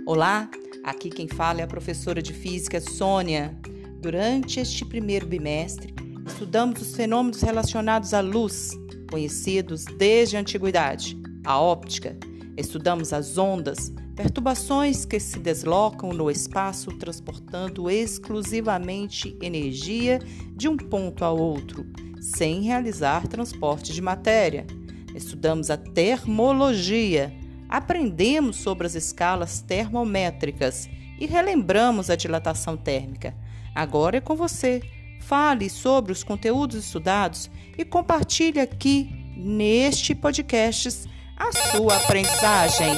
Olá, aqui quem fala é a professora de Física Sônia. Durante este primeiro bimestre, estudamos os fenômenos relacionados à luz, conhecidos desde a antiguidade, a óptica. Estudamos as ondas, perturbações que se deslocam no espaço transportando exclusivamente energia de um ponto a outro, sem realizar transporte de matéria. Estudamos a termologia, aprendemos sobre as escalas termométricas e relembramos a dilatação térmica. Agora é com você. Fale sobre os conteúdos estudados e compartilhe aqui, neste podcast, a sua aprendizagem.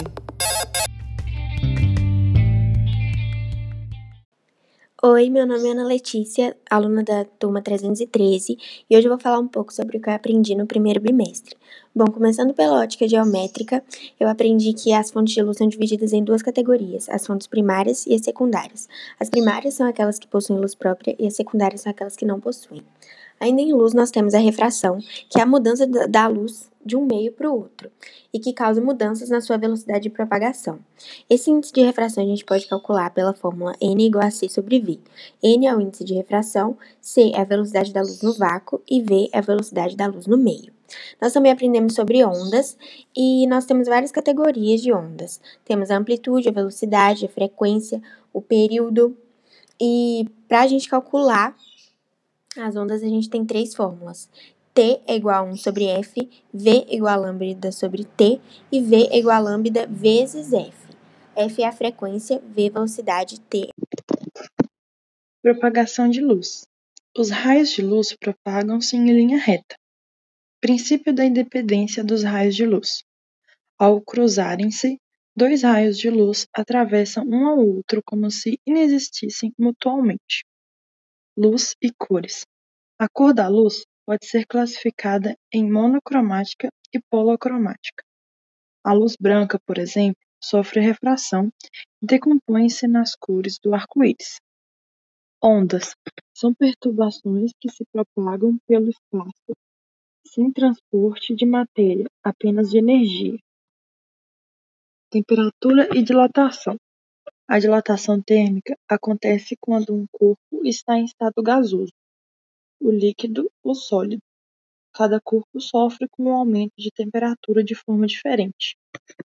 Oi, meu nome é Ana Letícia, aluna da turma 313, e hoje eu vou falar um pouco sobre o que eu aprendi no primeiro bimestre. Bom, começando pela ótica geométrica, eu aprendi que as fontes de luz são divididas em duas categorias, as fontes primárias e as secundárias. As primárias são aquelas que possuem luz própria e as secundárias são aquelas que não possuem. Ainda em luz, nós temos a refração, que é a mudança da luz de um meio para o outro, e que causa mudanças na sua velocidade de propagação. Esse índice de refração a gente pode calcular pela fórmula N igual a C sobre V. N é o índice de refração, C é a velocidade da luz no vácuo e V é a velocidade da luz no meio. Nós também aprendemos sobre ondas e nós temos várias categorias de ondas. Temos a amplitude, a velocidade, a frequência, o período. E para a gente calcular as ondas, a gente tem três fórmulas. T é igual a 1 sobre F, V é igual a lambda sobre T e V é igual a lambda vezes F. F é a frequência, V é a velocidade, T. Propagação de luz. Os raios de luz propagam-se em linha reta. Princípio da independência dos raios de luz. Ao cruzarem-se, dois raios de luz atravessam um ao outro como se inexistissem mutuamente. Luz e cores. A cor da luz pode ser classificada em monocromática e polocromática. A luz branca, por exemplo, sofre refração e decompõe-se nas cores do arco-íris. Ondas são perturbações que se propagam pelo espaço sem transporte de matéria, apenas de energia. Temperatura e dilatação. A dilatação térmica acontece quando um corpo está em estado gasoso, o líquido ou sólido. Cada corpo sofre com um aumento de temperatura de forma diferente.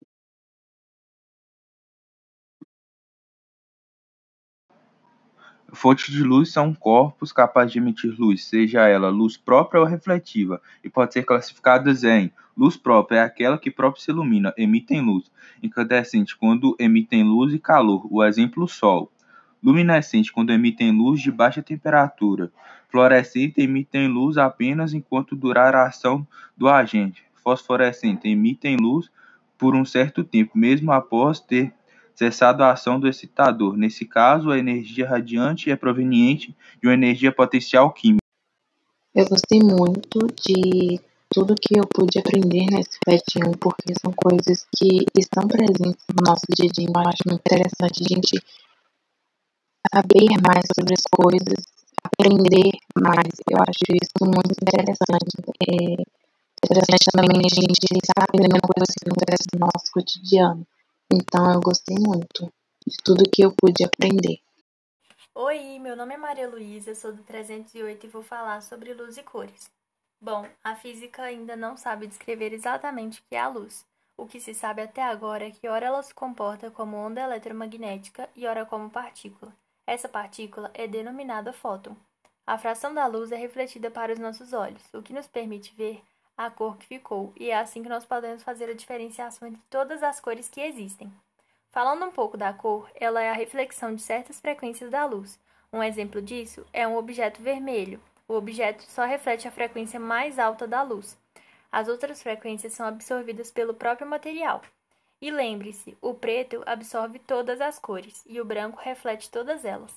Fontes de luz são corpos capazes de emitir luz, seja ela luz própria ou refletiva, e pode ser classificadas em luz própria é aquela que própria se ilumina, emitem luz, incandescente quando emitem luz e calor, o exemplo o sol, luminescente quando emitem luz de baixa temperatura, fluorescente emitem luz apenas enquanto durar a ação do agente, fosforescente emitem luz por um certo tempo, mesmo após ter cessado a ação do excitador. Nesse caso, a energia radiante é proveniente de uma energia potencial química. Eu gostei muito de tudo que eu pude aprender nesse PET 1, porque são coisas que estão presentes no nosso dia a dia. Eu acho muito interessante a gente saber mais sobre as coisas, aprender mais. Eu acho isso muito interessante. Interessante também a gente estar aprendendo coisas que acontecem no nosso cotidiano. Então, eu gostei muito de tudo que eu pude aprender. Oi, meu nome é Maria Luísa, sou do 308 e vou falar sobre luz e cores. Bom, a física ainda não sabe descrever exatamente o que é a luz. O que se sabe até agora é que ora ela se comporta como onda eletromagnética e ora como partícula. Essa partícula é denominada fóton. A fração da luz é refletida para os nossos olhos, o que nos permite ver a cor que ficou, e é assim que nós podemos fazer a diferenciação entre todas as cores que existem. Falando um pouco da cor, ela é a reflexão de certas frequências da luz. Um exemplo disso é um objeto vermelho. O objeto só reflete a frequência mais alta da luz. As outras frequências são absorvidas pelo próprio material. E lembre-se, o preto absorve todas as cores e o branco reflete todas elas.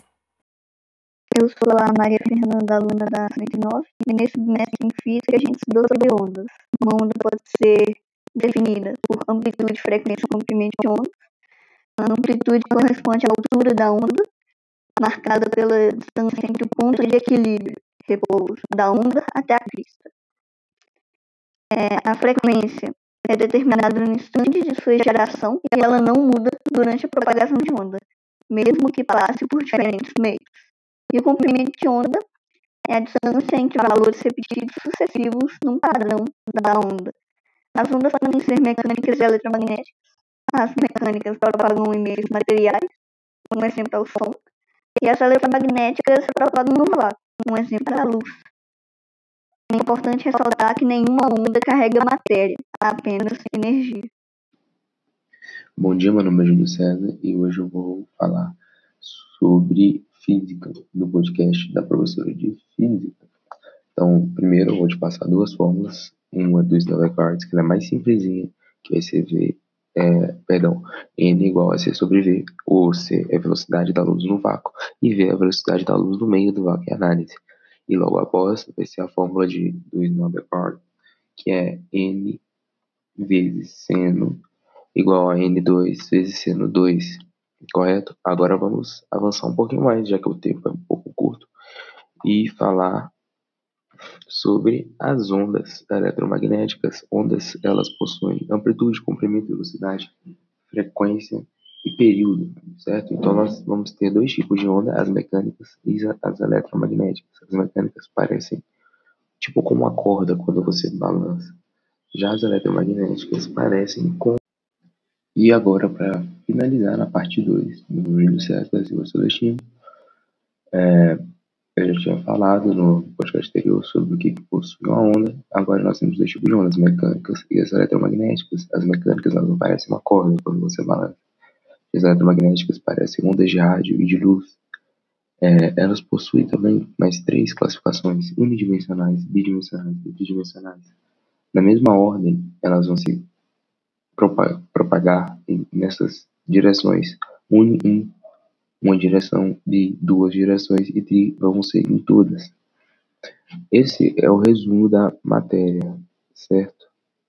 Eu sou a Maria Fernanda, aluna da 109, e nesse bimestre em Física a gente estudou sobre ondas. Uma onda pode ser definida por amplitude, frequência e comprimento de onda. A amplitude corresponde à altura da onda, marcada pela distância entre o ponto de equilíbrio, repouso, da onda até a crista. A frequência é determinada no instante de sua geração e ela não muda durante a propagação de onda, mesmo que passe por diferentes meios. E o comprimento de onda é a distância entre valores repetidos sucessivos num padrão da onda. As ondas podem ser mecânicas e eletromagnéticas. As mecânicas propagam em meios materiais, um exemplo é o som, e as eletromagnéticas propagam no vácuo, um exemplo é a luz. É importante ressaltar que nenhuma onda carrega matéria, apenas energia. Bom dia, meu nome é Júlio César e hoje eu vou falar sobre física no podcast da professora de física. Então, primeiro eu vou te passar duas fórmulas, uma do Snellengards, que ela é mais simplesinha, que vai ser N igual a C sobre V, ou C é a velocidade da luz no vácuo, e V é a velocidade da luz no meio do vácuo em análise. E logo após vai ser a fórmula do Snellengards, que é N vezes seno igual a N2 vezes seno 2, correto? Agora vamos avançar um pouquinho mais, já que o tempo é um pouco curto, e falar sobre as ondas eletromagnéticas. Ondas, elas possuem amplitude, comprimento, velocidade, frequência e período, certo? Então nós vamos ter dois tipos de onda, as mecânicas e as eletromagnéticas. As mecânicas parecem tipo como uma corda quando você balança. Já as eletromagnéticas parecem com... E agora, para finalizar na parte 2 do Júlio César da Silva Celestino, eu já tinha falado no podcast anterior sobre o que possui uma onda. Agora nós temos dois tipos de ondas, mecânicas e as eletromagnéticas. As mecânicas, elas não parecem uma corda quando você balança. As eletromagnéticas parecem ondas de rádio e de luz. Elas possuem também mais três classificações: unidimensionais, bidimensionais e tridimensionais. Na mesma ordem, elas vão se propagar nessas direções. Uma direção, bi, duas direções e tri vão ser em todas. Esse é o resumo da matéria, certo?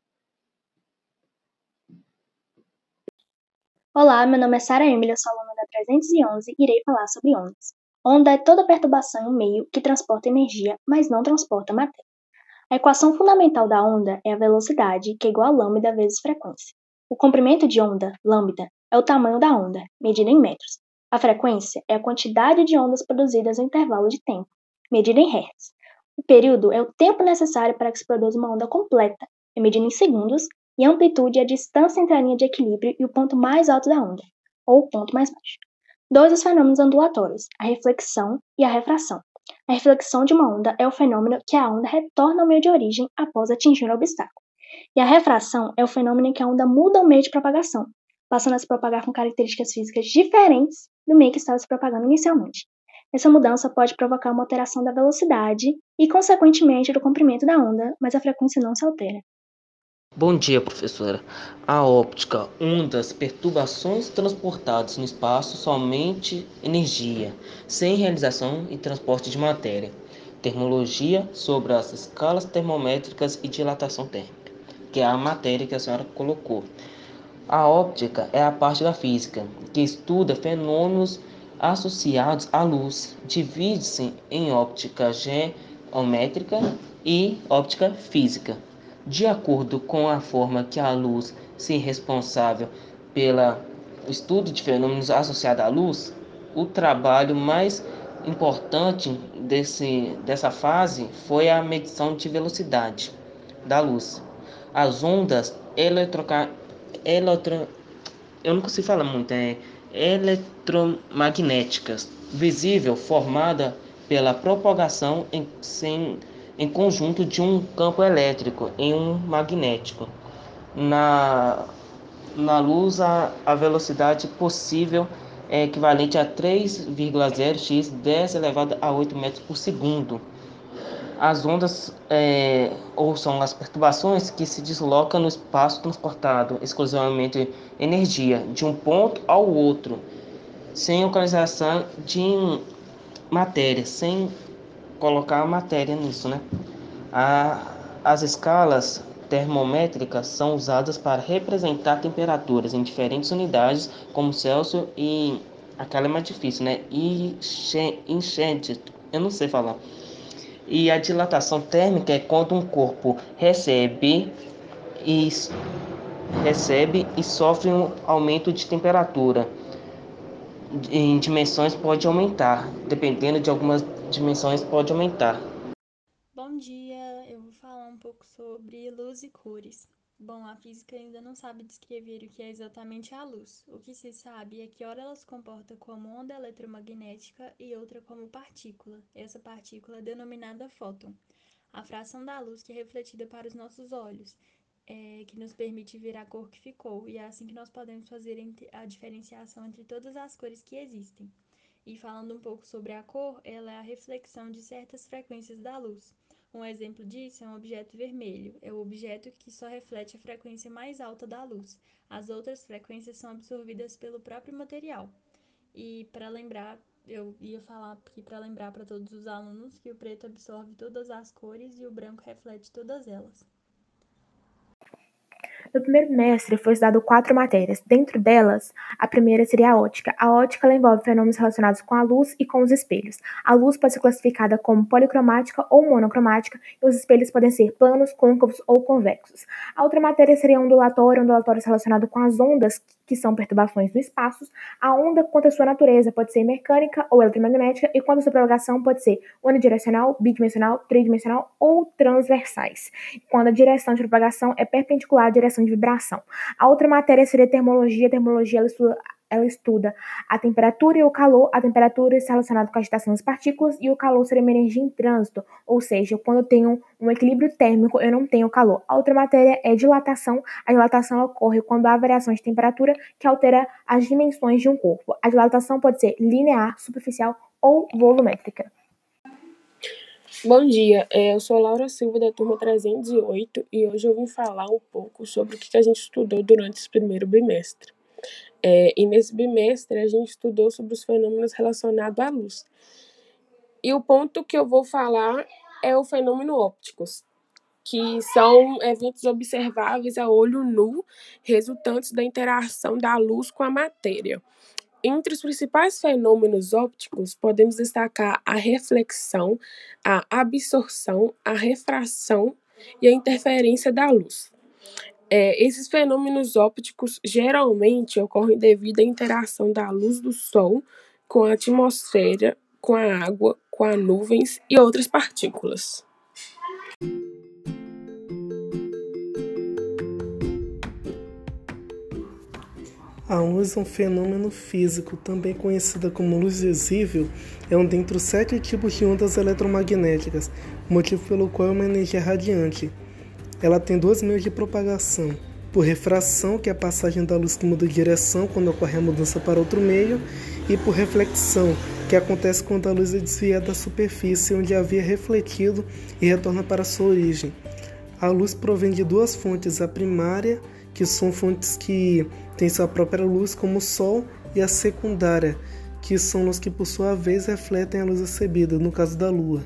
Olá, meu nome é Sara Emily, eu sou aluna da 311 e irei falar sobre ondas. Onda é toda perturbação em um meio que transporta energia, mas não transporta matéria. A equação fundamental da onda é a velocidade, que é igual a lambda vezes frequência. O comprimento de onda, lambda, é o tamanho da onda, medida em metros. A frequência é a quantidade de ondas produzidas em intervalo de tempo, medida em hertz. O período é o tempo necessário para que se produza uma onda completa, é medida em segundos, e a amplitude é a distância entre a linha de equilíbrio e o ponto mais alto da onda, ou o ponto mais baixo. Dois dos fenômenos ondulatórios, a reflexão e a refração. A reflexão de uma onda é o fenômeno que a onda retorna ao meio de origem após atingir o obstáculo. E a refração é o fenômeno em que a onda muda o meio de propagação, passando a se propagar com características físicas diferentes do meio que estava se propagando inicialmente. Essa mudança pode provocar uma alteração da velocidade e, consequentemente, do comprimento da onda, mas a frequência não se altera. Bom dia, professora. A óptica, ondas, perturbações transportadas no espaço, somente energia, sem realização e transporte de matéria. Termologia sobre as escalas termométricas e dilatação térmica, que é a matéria que a senhora colocou. A óptica é a parte da física que estuda fenômenos associados à luz. Divide-se em óptica geométrica e óptica física. De acordo com a forma que a luz se responsável pelo estudo de fenômenos associados à luz, o trabalho mais importante dessa fase foi a medição de velocidade da luz. As ondas eu não consigo falar muito, eletromagnéticas, visível, formada pela propagação em conjunto de um campo elétrico em um magnético. Na luz, a velocidade possível é equivalente a 3,0 x 10 elevado a 8 metros por segundo. As ondas ou são as perturbações que se deslocam no espaço transportado exclusivamente energia de um ponto ao outro, sem localização de matéria, sem colocar a matéria nisso, né? As escalas termométricas são usadas para representar temperaturas em diferentes unidades, como Celsius e aquela é mais difícil, né? Eu não sei falar. E a dilatação térmica é quando um corpo recebe recebe e sofre um aumento de temperatura. Em dimensões pode aumentar, dependendo de algumas dimensões pode aumentar. Bom dia, eu vou falar um pouco sobre luz e cores. Bom, a física ainda não sabe descrever o que é exatamente a luz. O que se sabe é que ora ela se comporta como onda eletromagnética e outra como partícula. Essa partícula é denominada fóton. A fração da luz que é refletida para os nossos olhos, que nos permite ver a cor que ficou, e é assim que nós podemos fazer a diferenciação entre todas as cores que existem. E falando um pouco sobre a cor, ela é a reflexão de certas frequências da luz. Um exemplo disso é um objeto vermelho. É o objeto que só reflete a frequência mais alta da luz. As outras frequências são absorvidas pelo próprio material. E para lembrar, eu ia falar aqui para lembrar para todos os alunos que o preto absorve todas as cores e o branco reflete todas elas. No primeiro bimestre foi estudado 4 matérias. Dentro delas, a primeira seria a ótica. A ótica ela envolve fenômenos relacionados com a luz e com os espelhos. A luz pode ser classificada como policromática ou monocromática, e os espelhos podem ser planos, côncavos ou convexos. A outra matéria seria ondulatório relacionado com as ondas, que são perturbações no espaço. A onda, quanto à sua natureza, pode ser mecânica ou eletromagnética, e quanto à sua propagação, pode ser unidirecional, bidimensional, tridimensional ou transversais. Quando a direção de propagação é perpendicular à direção de vibração. A outra matéria seria termologia. A termologia ela estuda a temperatura e o calor. A temperatura está relacionada com a agitação das partículas e o calor seria uma energia em trânsito, ou seja, quando eu tenho um equilíbrio térmico, eu não tenho calor. A outra matéria é dilatação. A dilatação ocorre quando há variação de temperatura que altera as dimensões de um corpo. A dilatação pode ser linear, superficial ou volumétrica. Bom dia, eu sou Laura Silva da turma 308 e hoje eu vim falar um pouco sobre o que a gente estudou durante esse primeiro bimestre. E nesse bimestre a gente estudou sobre os fenômenos relacionados à luz. E o ponto que eu vou falar é o fenômeno ópticos, que são eventos observáveis a olho nu, resultantes da interação da luz com a matéria. Entre os principais fenômenos ópticos, podemos destacar a reflexão, a absorção, a refração e a interferência da luz. Esses fenômenos ópticos geralmente ocorrem devido à interação da luz do Sol com a atmosfera, com a água, com as nuvens e outras partículas. A luz é um fenômeno físico, também conhecida como luz visível, é um dentre os 7 tipos de ondas eletromagnéticas, motivo pelo qual é uma energia radiante. Ela tem 2 meios de propagação, por refração, que é a passagem da luz que muda de direção quando ocorre a mudança para outro meio, e por reflexão, que acontece quando a luz é desviada da superfície onde havia refletido e retorna para sua origem. A luz provém de 2 fontes, a primária, que são fontes que têm sua própria luz, como o Sol, e a secundária, que são luz que por sua vez refletem a luz recebida, no caso da Lua.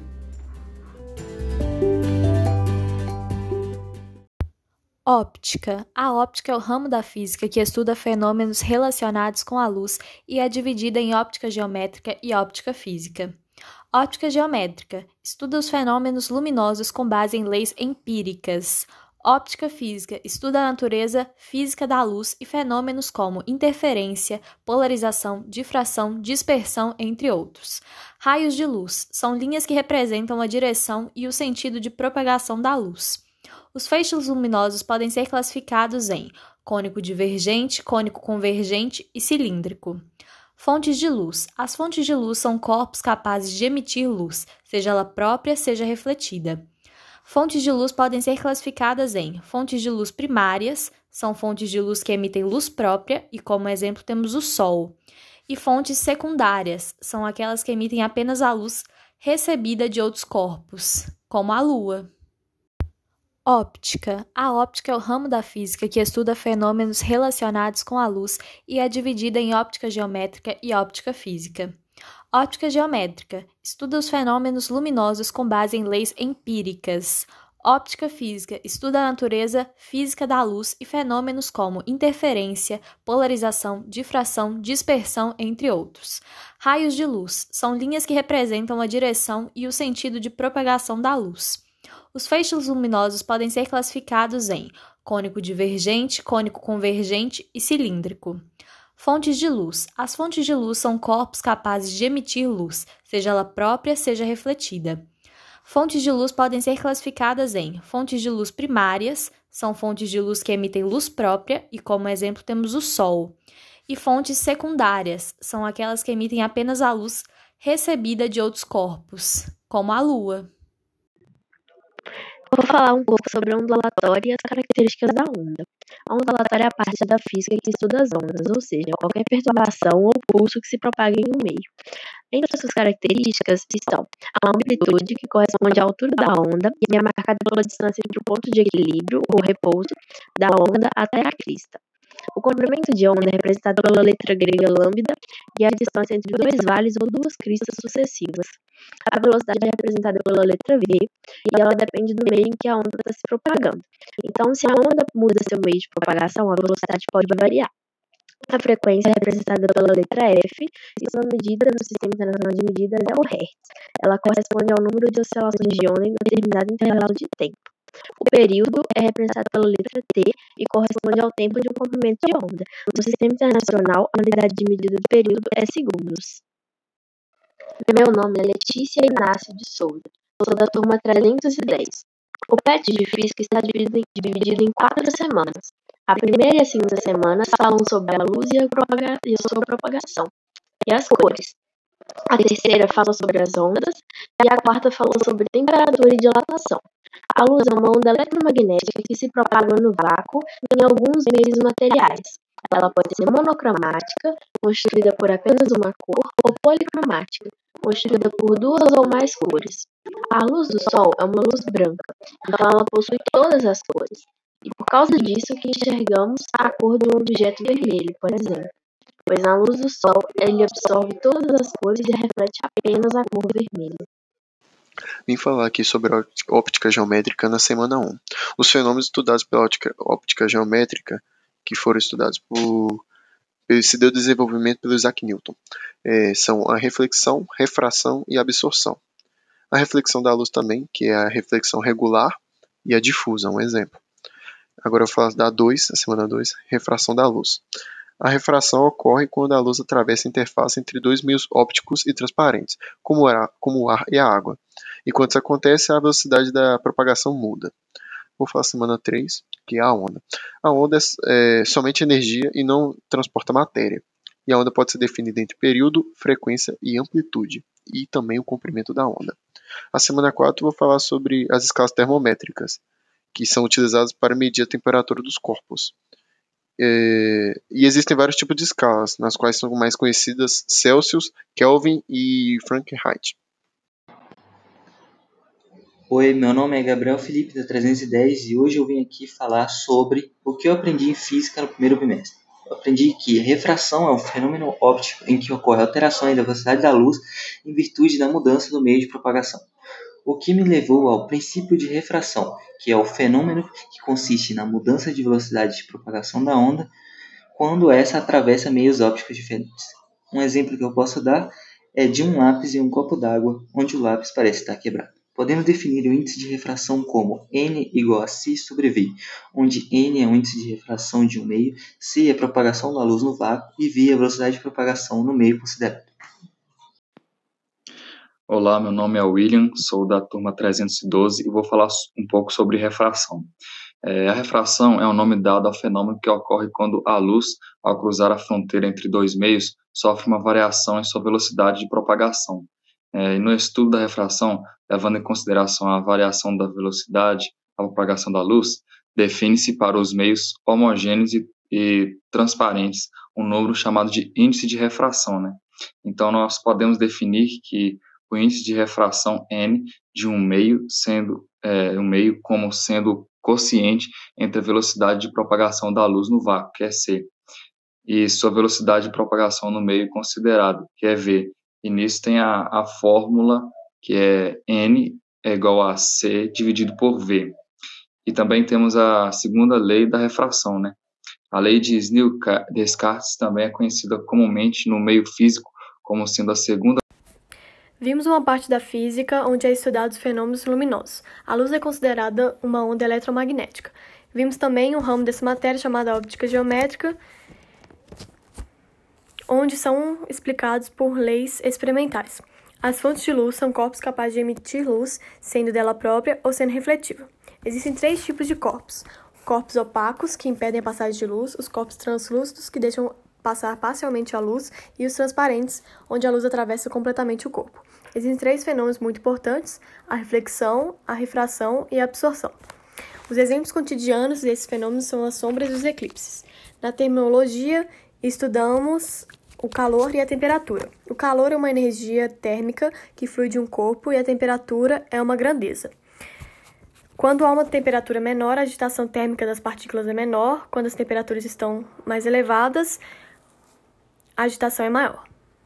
Óptica. A óptica é o ramo da física que estuda fenômenos relacionados com a luz e é dividida em óptica geométrica e óptica física. Óptica geométrica estuda os fenômenos luminosos com base em leis empíricas. Óptica física estuda a natureza física da luz e fenômenos como interferência, polarização, difração, dispersão, entre outros. Raios de luz são linhas que representam a direção e o sentido de propagação da luz. Os feixes luminosos podem ser classificados em cônico divergente, cônico convergente e cilíndrico. Fontes de luz. As fontes de luz são corpos capazes de emitir luz, seja ela própria, seja refletida. Fontes de luz podem ser classificadas em fontes de luz primárias, são fontes de luz que emitem luz própria, e como exemplo temos o Sol. E fontes secundárias, são aquelas que emitem apenas a luz recebida de outros corpos, como a Lua. Óptica. A óptica é o ramo da física que estuda fenômenos relacionados com a luz e é dividida em óptica geométrica e óptica física. Óptica geométrica estuda os fenômenos luminosos com base em leis empíricas. Óptica física estuda a natureza física da luz e fenômenos como interferência, polarização, difração, dispersão, entre outros. Raios de luz são linhas que representam a direção e o sentido de propagação da luz. Os feixes luminosos podem ser classificados em cônico divergente, cônico convergente e cilíndrico. Fontes de luz. As fontes de luz são corpos capazes de emitir luz, seja ela própria, seja refletida. Fontes de luz podem ser classificadas em fontes de luz primárias, são fontes de luz que emitem luz própria, e como exemplo temos o Sol. E fontes secundárias, são aquelas que emitem apenas a luz recebida de outros corpos, como a Lua. Vou falar um pouco sobre a ondulatória e as características da onda. A ondulatória é a parte da física que estuda as ondas, ou seja, qualquer perturbação ou pulso que se propague em um meio. Entre suas características estão a amplitude, que corresponde à altura da onda e é marcada pela distância entre o ponto de equilíbrio ou repouso da onda até a crista. O comprimento de onda é representado pela letra grega lambda e a distância entre dois vales ou duas cristas sucessivas. A velocidade é representada pela letra V e ela depende do meio em que a onda está se propagando. Então, se a onda muda seu meio de propagação, a velocidade pode variar. A frequência é representada pela letra F e sua medida no Sistema Internacional de Medidas é o Hertz. Ela corresponde ao número de oscilações de onda em determinado intervalo de tempo. O período é representado pela letra T e corresponde ao tempo de um comprimento de onda. No Sistema Internacional, a unidade de medida do período é segundos. Meu nome é Letícia Inácio de Souza. Sou da turma 310. O PET de Física está dividido em 4 semanas. A primeira e a segunda semana falam sobre a luz e a sua propagação, e as cores. A terceira fala sobre as ondas, e a quarta fala sobre temperatura e dilatação. A luz é uma onda eletromagnética que se propaga no vácuo em alguns meios materiais. Ela pode ser monocromática, constituída por apenas uma cor, ou policromática, constituída por 2 ou mais cores. A luz do Sol é uma luz branca, então ela possui todas as cores. E por causa disso que enxergamos a cor de um objeto vermelho, por exemplo. Pois na luz do Sol, ele absorve todas as cores e reflete apenas a cor vermelha. Vim falar aqui sobre a óptica geométrica na semana 1. Os fenômenos estudados pela óptica geométrica, que foram estudados se deu desenvolvimento pelo Isaac Newton, são a reflexão, refração e absorção. A reflexão da luz também, que é a reflexão regular, e a difusão, um exemplo. Agora eu falo da 2, a semana 2, refração da luz. A refração ocorre quando a luz atravessa a interface entre 2 meios ópticos e transparentes, como o ar e a água. E quando isso acontece, a velocidade da propagação muda. Vou falar semana 3, que é a onda. A onda é somente energia e não transporta matéria. E a onda pode ser definida entre período, frequência e amplitude, e também o comprimento da onda. A semana 4 vou falar sobre as escalas termométricas, que são utilizadas para medir a temperatura dos corpos. E existem vários tipos de escalas, nas quais são mais conhecidas Celsius, Kelvin e Fahrenheit. Oi, meu nome é Gabriel Felipe, da 310, e hoje eu vim aqui falar sobre o que eu aprendi em física no primeiro bimestre. Eu aprendi que refração é um fenômeno óptico em que ocorre alterações da velocidade da luz em virtude da mudança do meio de propagação. O que me levou ao princípio de refração, que é o fenômeno que consiste na mudança de velocidade de propagação da onda quando essa atravessa meios ópticos diferentes. Um exemplo que eu posso dar é de um lápis em um copo d'água, onde o lápis parece estar quebrado. Podemos definir o índice de refração como N igual a C sobre V, onde N é o índice de refração de um meio, C é a propagação da luz no vácuo e V é a velocidade de propagação no meio considerado. Olá, meu nome é William, sou da turma 312 e vou falar um pouco sobre refração. A refração é um nome dado ao fenômeno que ocorre quando a luz, ao cruzar a fronteira entre 2 meios, sofre uma variação em sua velocidade de propagação. E no estudo da refração, levando em consideração a variação da velocidade, a propagação da luz, define-se para os meios homogêneos e transparentes um número chamado de índice de refração, né? Então, nós podemos definir que o índice de refração N de um meio como sendo quociente entre a velocidade de propagação da luz no vácuo, que é C, e sua velocidade de propagação no meio considerado, que é V. E nisso tem a fórmula, que é N é igual a C dividido por V. E também temos a segunda lei da refração, né? A lei de Snell-Descartes também é conhecida comumente no meio físico como sendo a segunda. Vimos uma parte da física onde é estudado os fenômenos luminosos. A luz é considerada uma onda eletromagnética. Vimos também um ramo dessa matéria chamada óptica geométrica, onde são explicados por leis experimentais. As fontes de luz são corpos capazes de emitir luz, sendo dela própria ou sendo refletiva. Existem 3 tipos de corpos: corpos opacos, que impedem a passagem de luz, os corpos translúcidos, que deixam passar parcialmente a luz, e os transparentes, onde a luz atravessa completamente o corpo. Existem 3 fenômenos muito importantes: a reflexão, a refração e a absorção. Os exemplos cotidianos desses fenômenos são as sombras e os eclipses. Na termologia, estudamos o calor e a temperatura. O calor é uma energia térmica que flui de um corpo e a temperatura é uma grandeza. Quando há uma temperatura menor, a agitação térmica das partículas é menor. Quando as temperaturas estão mais elevadas, a agitação é maior.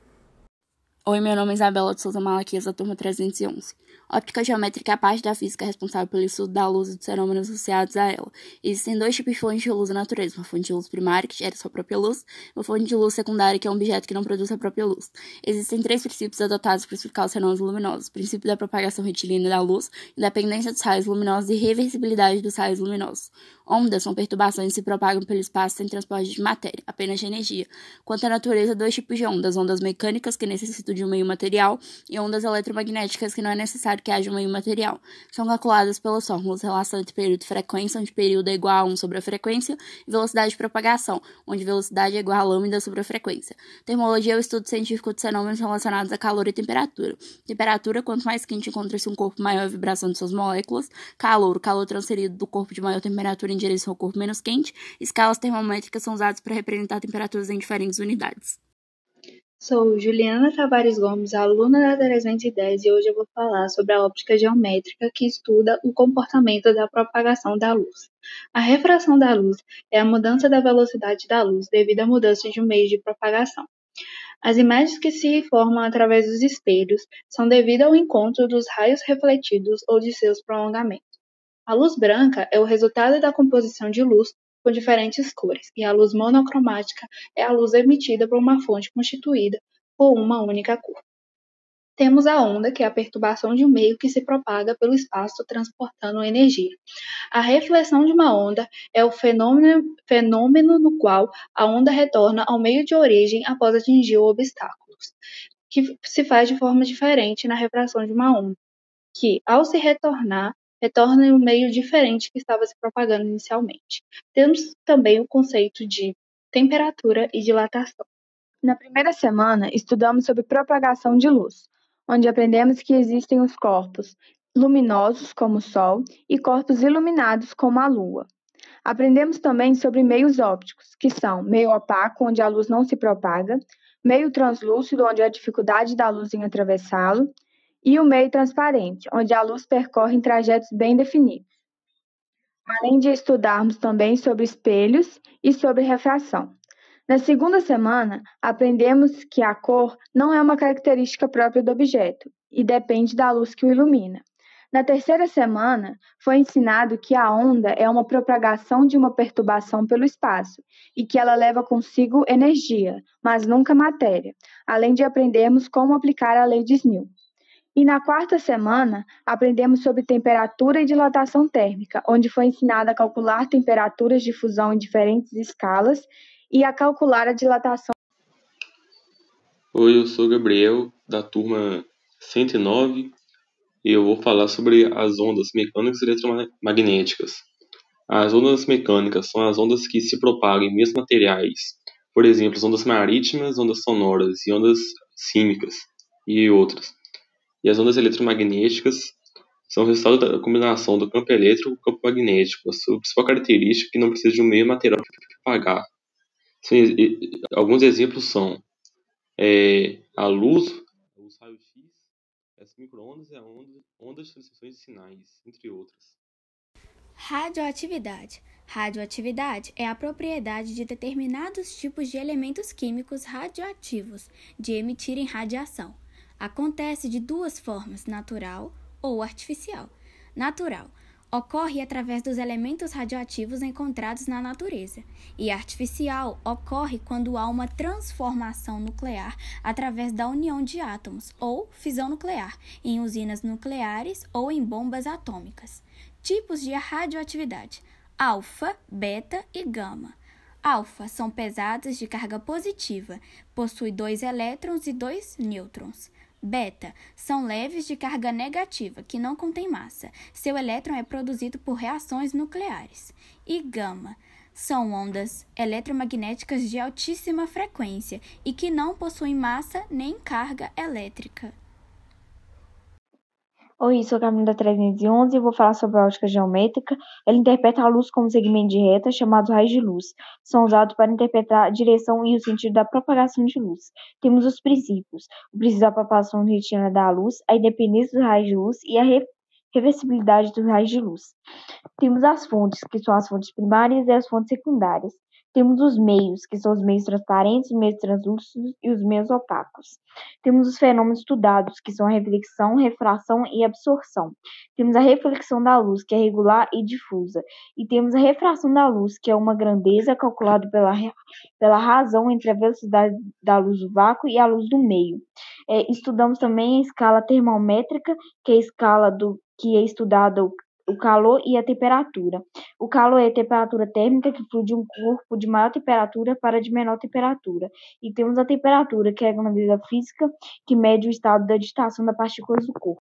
Oi, meu nome é Isabela de Souza Malaquias, da turma 311. Óptica geométrica é a parte da física responsável pelo estudo da luz e dos fenômenos associados a ela. Existem 2 tipos de fontes de luz na natureza: uma fonte de luz primária, que gera sua própria luz, e uma fonte de luz secundária, que é um objeto que não produz a própria luz. Existem 3 princípios adotados para explicar os fenômenos luminosos: o princípio da propagação retilínea da luz, independência dos raios luminosos e reversibilidade dos raios luminosos. Ondas são perturbações que se propagam pelo espaço sem transporte de matéria, apenas de energia. Quanto à natureza, 2 tipos de ondas: ondas mecânicas, que necessitam de um meio material, e ondas eletromagnéticas, que não é necessário que haja um meio material. São calculadas pelas fórmulas: relação entre período e frequência, onde período é igual a 1 sobre a frequência, e velocidade de propagação, onde velocidade é igual a lambda sobre a frequência. Termologia é o estudo científico de fenômenos relacionados a calor e temperatura. Temperatura: quanto mais quente encontra-se um corpo, maior a vibração de suas moléculas. Calor: o calor transferido do corpo de maior temperatura em direção ao corpo menos quente. Escalas termométricas são usadas para representar temperaturas em diferentes unidades. Sou Juliana Tavares Gomes, aluna da 310, e hoje eu vou falar sobre a óptica geométrica, que estuda o comportamento da propagação da luz. A refração da luz é a mudança da velocidade da luz devido à mudança de um meio de propagação. As imagens que se formam através dos espelhos são devido ao encontro dos raios refletidos ou de seus prolongamentos. A luz branca é o resultado da composição de luz com diferentes cores, e a luz monocromática é a luz emitida por uma fonte constituída por uma única cor. Temos a onda, que é a perturbação de um meio que se propaga pelo espaço transportando energia. A reflexão de uma onda é o fenômeno no qual a onda retorna ao meio de origem após atingir o obstáculo, que se faz de forma diferente na refração de uma onda, que, ao se retorna em um meio diferente que estava se propagando inicialmente. Temos também o conceito de temperatura e dilatação. Na primeira semana, estudamos sobre propagação de luz, onde aprendemos que existem os corpos luminosos, como o Sol, e corpos iluminados, como a Lua. Aprendemos também sobre meios ópticos, que são meio opaco, onde a luz não se propaga, meio translúcido, onde há dificuldade da luz em atravessá-lo, e o meio transparente, onde a luz percorre em trajetos bem definidos. Além de estudarmos também sobre espelhos e sobre refração. Na segunda semana, aprendemos que a cor não é uma característica própria do objeto e depende da luz que o ilumina. Na terceira semana, foi ensinado que a onda é uma propagação de uma perturbação pelo espaço e que ela leva consigo energia, mas nunca matéria, além de aprendermos como aplicar a lei de Snell. E na quarta semana, aprendemos sobre temperatura e dilatação térmica, onde foi ensinado a calcular temperaturas de fusão em diferentes escalas e a calcular a dilatação. Oi, eu sou Gabriel, da turma 109, e eu vou falar sobre as ondas mecânicas e eletromagnéticas. As ondas mecânicas são as ondas que se propagam em meios materiais, por exemplo, as ondas marítimas, ondas sonoras e ondas sísmicas e outras. E as ondas eletromagnéticas são o resultado da combinação do campo elétrico com o campo magnético. A sua principal característica é que não precisa de um meio material para propagar. Alguns exemplos são a luz, os raios-x, as micro-ondas e a onda de transmissões de sinais, entre outras. Radioatividade. Radioatividade é a propriedade de determinados tipos de elementos químicos radioativos de emitirem radiação. Acontece de 2 formas, natural ou artificial. Natural. ocorre através dos elementos radioativos encontrados na natureza, e artificial ocorre quando há uma transformação nuclear através da união de átomos, ou fisão nuclear, em usinas nucleares ou em bombas atômicas. Tipos de radioatividade: alfa, beta e gama. Alfa são pesadas de carga positiva, possui 2 elétrons e 2 nêutrons. Beta são leves de carga negativa, que não contém massa. Seu elétron é produzido por reações nucleares. E gama são ondas eletromagnéticas de altíssima frequência e que não possuem massa nem carga elétrica. Oi, sou a Camila da 311 e vou falar sobre a ótica geométrica. Ela interpreta a luz como segmento de reta, chamados raios de luz. São usados para interpretar a direção e o sentido da propagação de luz. Temos os princípios: o princípio da propagação retina da luz, a independência dos raios de luz e a reversibilidade dos raios de luz. Temos as fontes, que são as fontes primárias e as fontes secundárias. Temos os meios, que são os meios transparentes, os meios translúcidos e os meios opacos. Temos os fenômenos estudados, que são a reflexão, refração e absorção. Temos a reflexão da luz, que é regular e difusa. E temos a refração da luz, que é uma grandeza calculada pela razão entre a velocidade da luz do vácuo e a luz do meio. Estudamos também a escala termométrica, que é a escala que é estudada o calor e a temperatura. O calor é a temperatura térmica que flui de um corpo de maior temperatura para de menor temperatura. E temos a temperatura, que é a grandeza física, que mede o estado da agitação das partículas do corpo.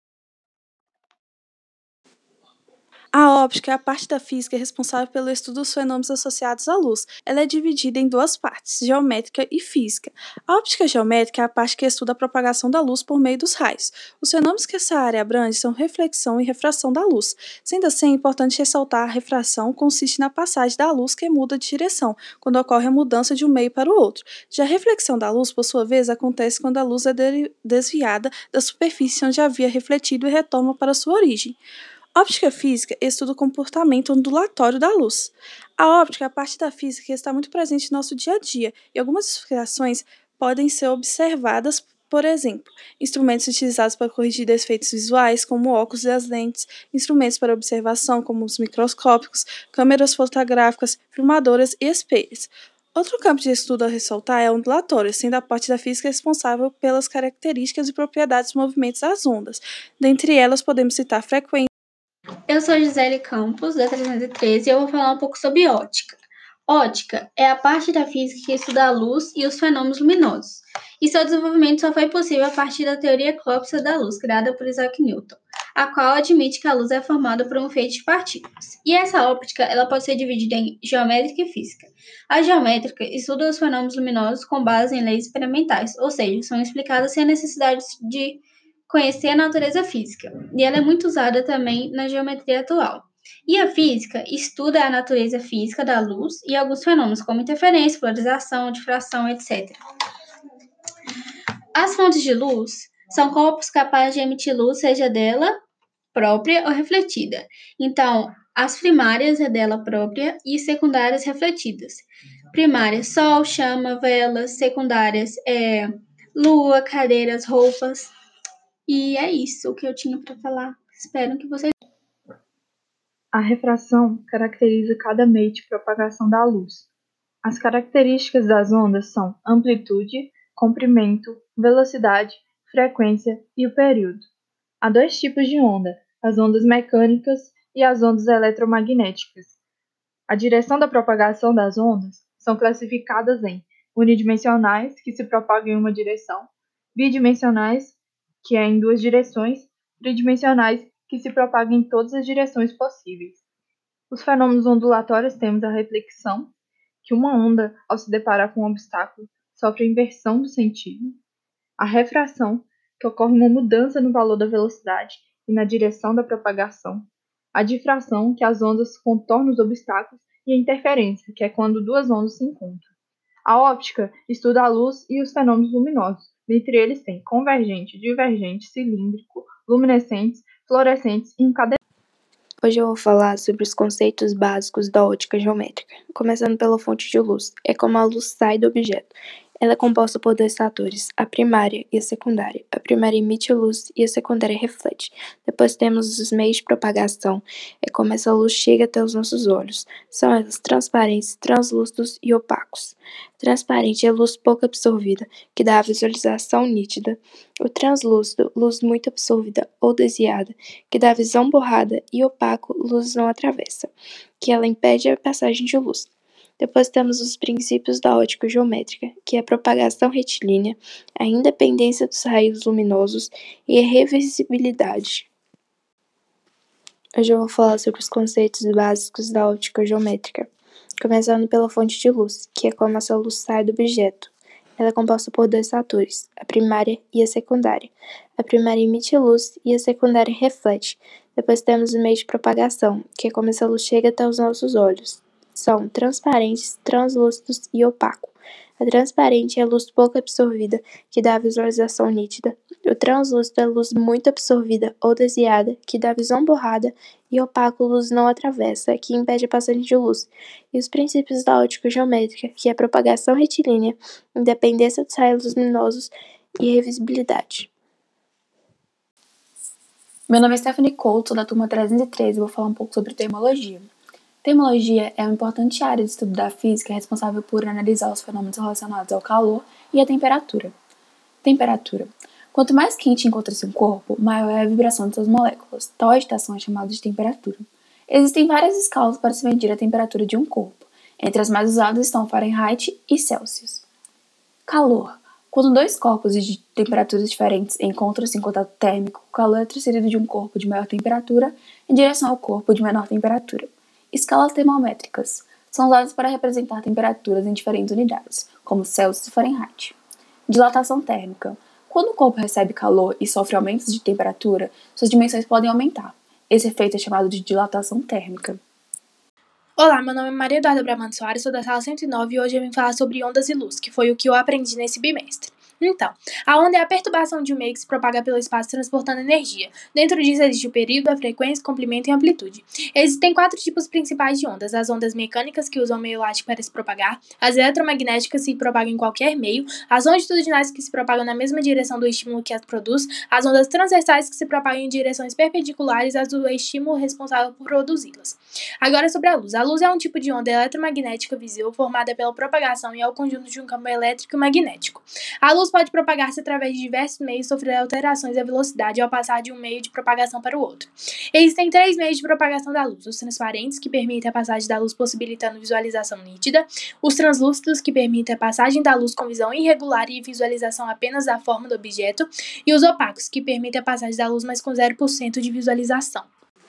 A óptica é a parte da física responsável pelo estudo dos fenômenos associados à luz. Ela é dividida em 2 partes, geométrica e física. A óptica geométrica é a parte que estuda a propagação da luz por meio dos raios. Os fenômenos que essa área abrange são reflexão e refração da luz. Sendo assim, é importante ressaltar a refração consiste na passagem da luz que muda de direção, quando ocorre a mudança de um meio para o outro. Já a reflexão da luz, por sua vez, acontece quando a luz é desviada da superfície onde havia refletido e retorna para sua origem. Óptica física estuda o comportamento ondulatório da luz. A óptica é a parte da física que está muito presente no nosso dia a dia, e algumas explicações podem ser observadas, por exemplo, instrumentos utilizados para corrigir defeitos visuais, como óculos e as lentes, instrumentos para observação, como os microscópicos, câmeras fotográficas, filmadoras e espelhos. Outro campo de estudo a ressaltar é a ondulatória, sendo a parte da física responsável pelas características e propriedades dos movimentos das ondas. Dentre elas, podemos citar frequência. Eu sou Gisele Campos, da 313, e eu vou falar um pouco sobre ótica. Ótica é a parte da física que estuda a luz e os fenômenos luminosos, e seu desenvolvimento só foi possível a partir da teoria clássica da luz, criada por Isaac Newton, a qual admite que a luz é formada por um feixe de partículas. E essa óptica ela pode ser dividida em geométrica e física. A geométrica estuda os fenômenos luminosos com base em leis experimentais, ou seja, são explicadas sem a necessidade de conhecer a natureza física, e ela é muito usada também na geometria atual. E a física estuda a natureza física da luz e alguns fenômenos como interferência, polarização, difração, etc. As fontes de luz são corpos capazes de emitir luz, seja dela própria ou refletida. Então, as primárias é dela própria e secundárias refletidas. Primárias, sol, chama, velas. Secundárias é lua, cadeiras, roupas. E é isso que eu tinha para falar. Espero que vocês... A refração caracteriza cada meio de propagação da luz. As características das ondas são amplitude, comprimento, velocidade, frequência e o período. Há 2 tipos de onda, as ondas mecânicas e as ondas eletromagnéticas. A direção da propagação das ondas são classificadas em unidimensionais, que se propagam em uma direção, bidimensionais, que é em 2 direções, tridimensionais, que se propagam em todas as direções possíveis. Os fenômenos ondulatórios temos a reflexão, que uma onda, ao se deparar com um obstáculo, sofre a inversão do sentido. A refração, que ocorre uma mudança no valor da velocidade e na direção da propagação. A difração, que as ondas contornam os obstáculos, e a interferência, que é quando 2 ondas se encontram. A óptica estuda a luz e os fenômenos luminosos. Dentre eles tem convergente, divergente, cilíndrico, luminescentes, fluorescentes e incandescentes. Hoje eu vou falar sobre os conceitos básicos da ótica geométrica, começando pela fonte de luz. É como a luz sai do objeto. Ela é composta por dois fatores, a primária e a secundária. A primária emite luz e a secundária reflete. Depois temos os meios de propagação, é como essa luz chega até os nossos olhos. São elas transparentes, translúcidos e opacos. Transparente é luz pouco absorvida, que dá a visualização nítida. O translúcido, luz muito absorvida ou desviada, que dá a visão borrada. E opaco, luz não atravessa, que ela impede a passagem de luz. Depois temos os princípios da ótica geométrica, que é a propagação retilínea, a independência dos raios luminosos e a reversibilidade. Hoje eu vou falar sobre os conceitos básicos da ótica geométrica, começando pela fonte de luz, que é como essa luz sai do objeto. Ela é composta por dois fatores, a primária e a secundária. A primária emite luz e a secundária reflete. Depois temos o meio de propagação, que é como essa luz chega até os nossos olhos. São transparentes, translúcidos e opaco. A transparente é a luz pouco absorvida, que dá a visualização nítida. O translúcido é luz muito absorvida ou desviada, que dá a visão borrada. E opaco, luz não atravessa, que impede a passagem de luz. E os princípios da ótica geométrica, que é a propagação retilínea, independência dos raios luminosos e revisibilidade. Meu nome é Stephanie Couto, sou da turma 313 e vou falar um pouco sobre termologia. Termologia é uma importante área de estudo da física responsável por analisar os fenômenos relacionados ao calor e à temperatura. Temperatura. Quanto mais quente encontra-se um corpo, maior é a vibração de suas moléculas. Tal agitação é chamada de temperatura. Existem várias escalas para se medir a temperatura de um corpo. Entre as mais usadas estão Fahrenheit e Celsius. Calor. Quando dois corpos de temperaturas diferentes encontram-se em contato térmico, o calor é transferido de um corpo de maior temperatura em direção ao corpo de menor temperatura. Escalas termométricas são usadas para representar temperaturas em diferentes unidades, como Celsius e Fahrenheit. Dilatação térmica. Quando o corpo recebe calor e sofre aumentos de temperatura, suas dimensões podem aumentar. Esse efeito é chamado de dilatação térmica. Olá, meu nome é Maria Eduarda Bramante Soares, sou da sala 109 e hoje eu vim falar sobre ondas e luz, que foi o que eu aprendi nesse bimestre. Então, a onda é a perturbação de um meio que se propaga pelo espaço transportando energia. Dentro disso existe o período, a frequência, comprimento e amplitude. Existem 4 tipos principais de ondas: as ondas mecânicas, que usam o meio elástico para se propagar, as eletromagnéticas, que se propagam em qualquer meio, as longitudinais, que se propagam na mesma direção do estímulo que as produz, as ondas transversais, que se propagam em direções perpendiculares às do estímulo responsável por produzi-las. Agora sobre a luz. A luz é um tipo de onda eletromagnética visível formada pela propagação e ao conjunto de um campo elétrico e magnético. A luz pode propagar-se através de diversos meios e sofrer alterações da velocidade ao passar de um meio de propagação para o outro. Existem 3 meios de propagação da luz: os transparentes, que permitem a passagem da luz possibilitando visualização nítida; os translúcidos, que permitem a passagem da luz com visão irregular e visualização apenas da forma do objeto; e os opacos, que permitem a passagem da luz, mas com 0% de visualização.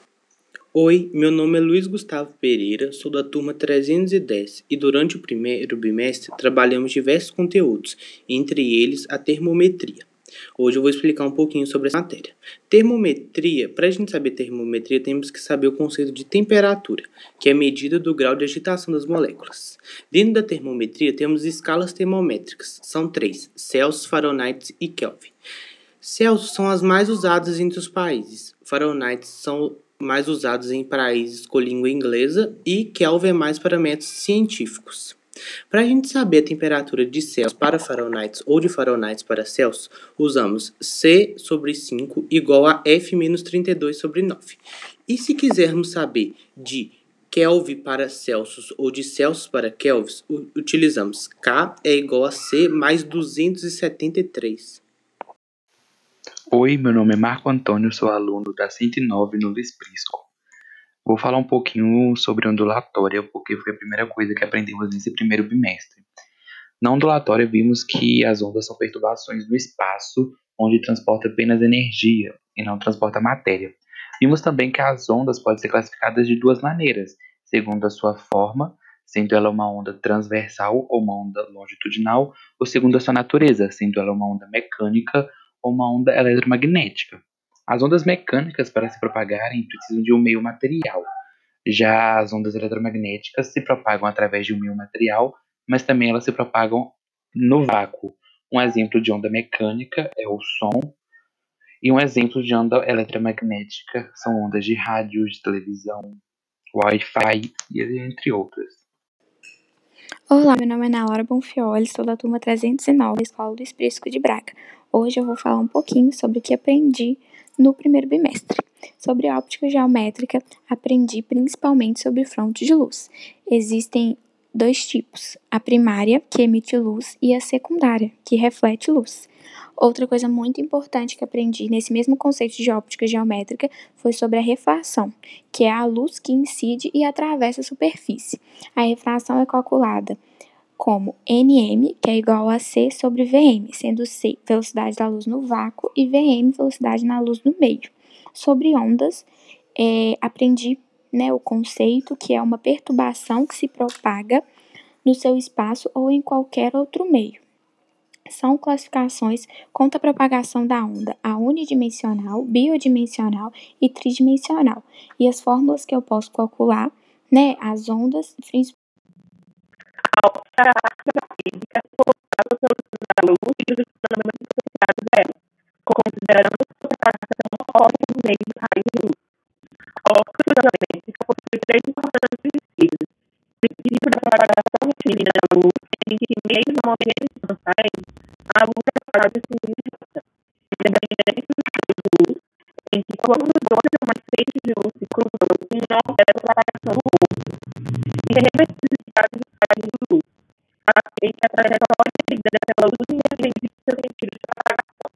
Oi, meu nome é Luiz Gustavo Pereira, sou da turma 310 e durante o primeiro bimestre trabalhamos diversos conteúdos, entre eles a termometria. Hoje eu vou explicar um pouquinho sobre essa matéria. Termometria, para a gente saber termometria, temos que saber o conceito de temperatura, que é a medida do grau de agitação das moléculas. Dentro da termometria temos escalas termométricas, são 3, Celsius, Fahrenheit e Kelvin. Celsius são as mais usadas entre os países, Fahrenheit são mais usados em países com língua inglesa e Kelvin é mais para métodos científicos. Para a gente saber a temperatura de Celsius para Fahrenheit ou de Fahrenheit para Celsius, usamos C sobre 5 igual a F menos 32 sobre 9. E se quisermos saber de Kelvin para Celsius ou de Celsius para Kelvin, utilizamos K é igual a C mais 273. Oi, meu nome é Marco Antônio, sou aluno da 109 no Luiz Prisco. Vou falar um pouquinho sobre ondulatória, porque foi a primeira coisa que aprendemos nesse primeiro bimestre. Na ondulatória, vimos que as ondas são perturbações no espaço, onde transporta apenas energia e não transporta matéria. Vimos também que as ondas podem ser classificadas de 2 maneiras, segundo a sua forma, sendo ela uma onda transversal ou uma onda longitudinal, ou segundo a sua natureza, sendo ela uma onda mecânica ou uma onda eletromagnética. As ondas mecânicas, para se propagarem, precisam de um meio material. Já as ondas eletromagnéticas se propagam através de um meio material, mas também elas se propagam no vácuo. Um exemplo de onda mecânica é o som, e um exemplo de onda eletromagnética são ondas de rádio, de televisão, Wi-Fi, e entre outras. Olá, meu nome é Ana Laura Bonfioli, sou da turma 309 da Escola Luiz Prisco de Braga. Hoje eu vou falar um pouquinho sobre o que aprendi no primeiro bimestre. Sobre a óptica geométrica, aprendi principalmente sobre fronte de luz. Existem dois tipos, a primária, que emite luz, e a secundária, que reflete luz. Outra coisa muito importante que aprendi nesse mesmo conceito de óptica geométrica foi sobre a refração, que é a luz que incide e atravessa a superfície. A refração é calculada como nm, que é igual a C sobre Vm, sendo C velocidade da luz no vácuo e Vm velocidade na luz no meio. Sobre ondas, aprendi o conceito que é uma perturbação que se propaga no seu espaço ou em qualquer outro meio. São classificações quanto à propagação da onda, a unidimensional, bidimensional e tridimensional. E as fórmulas que eu posso calcular, as ondas, A óptica é a parte da física responsável pelo estudo da luz e dos fenômenos associados a ela, considerando que a propagação ocorre por meio dos raios de luz. A óptica geométrica possui três importantes princípios. O princípio da propagação retilínea da luz, em que, mesmo homogêneos e transparentes, a luz é propagada em linha reta. Independente dos raios de luz, em que quando dois ou mais feixes de luz se cruzam, um não altera a propagação do outro. E a reversibilidade dos raios de luz, em que a trajetória seguida pela luz independe do seu sentido de propagação.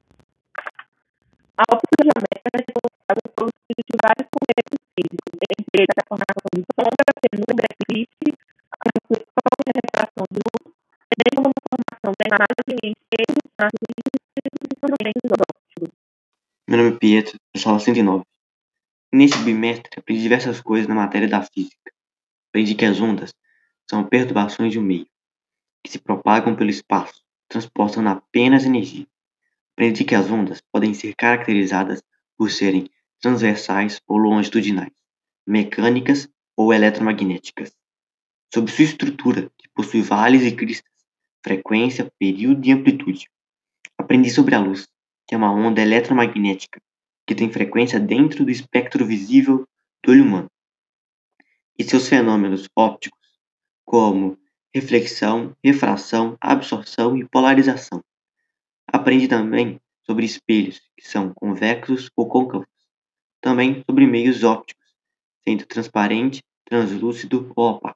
A óptica geométrica é responsável pelo estudo de vários conceitos físicos, entre eles a formação de sombra, penumbra, eclipse, a reflexão e a refração de luz, bem como a formação da imagem em espelhos, narcisistas e instrumentos ópticos. Meu nome é Pietro, da sala 109. Neste bimestre, aprendi diversas coisas na matéria da física. Aprendi que as ondas são perturbações de um meio, que se propagam pelo espaço, transportando apenas energia. Aprendi que as ondas podem ser caracterizadas por serem transversais ou longitudinais, mecânicas ou eletromagnéticas. Sobre sua estrutura, que possui vales e cristas, frequência, período e amplitude. Aprendi sobre a luz, que é uma onda eletromagnética, que tem frequência dentro do espectro visível do olho humano, e seus fenômenos ópticos, como reflexão, refração, absorção e polarização. Aprendi também sobre espelhos, que são convexos ou côncavos. Também sobre meios ópticos, sendo transparente, translúcido ou opaco.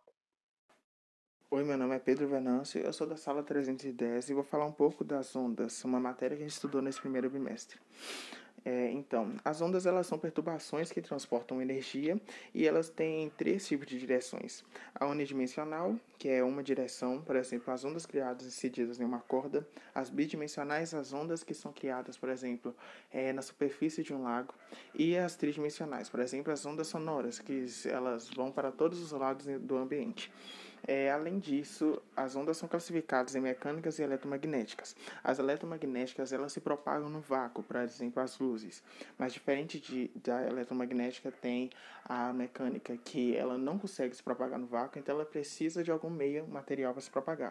Oi, meu nome é Pedro Venâncio, eu sou da sala 310 e vou falar um pouco das ondas, uma matéria que a gente estudou nesse primeiro bimestre. Então, as ondas elas são perturbações que transportam energia e elas têm três tipos de direções. A unidimensional, que é uma direção, por exemplo, as ondas criadas incididas em uma corda. As bidimensionais, as ondas que são criadas, por exemplo, na superfície de um lago. E as tridimensionais, por exemplo, as ondas sonoras, que elas vão para todos os lados do ambiente. Além disso, as ondas são classificadas em mecânicas e eletromagnéticas. As eletromagnéticas elas se propagam no vácuo, por exemplo, as luzes. Mas diferente da eletromagnética, tem a mecânica que ela não consegue se propagar no vácuo, então ela precisa de algum meio material para se propagar.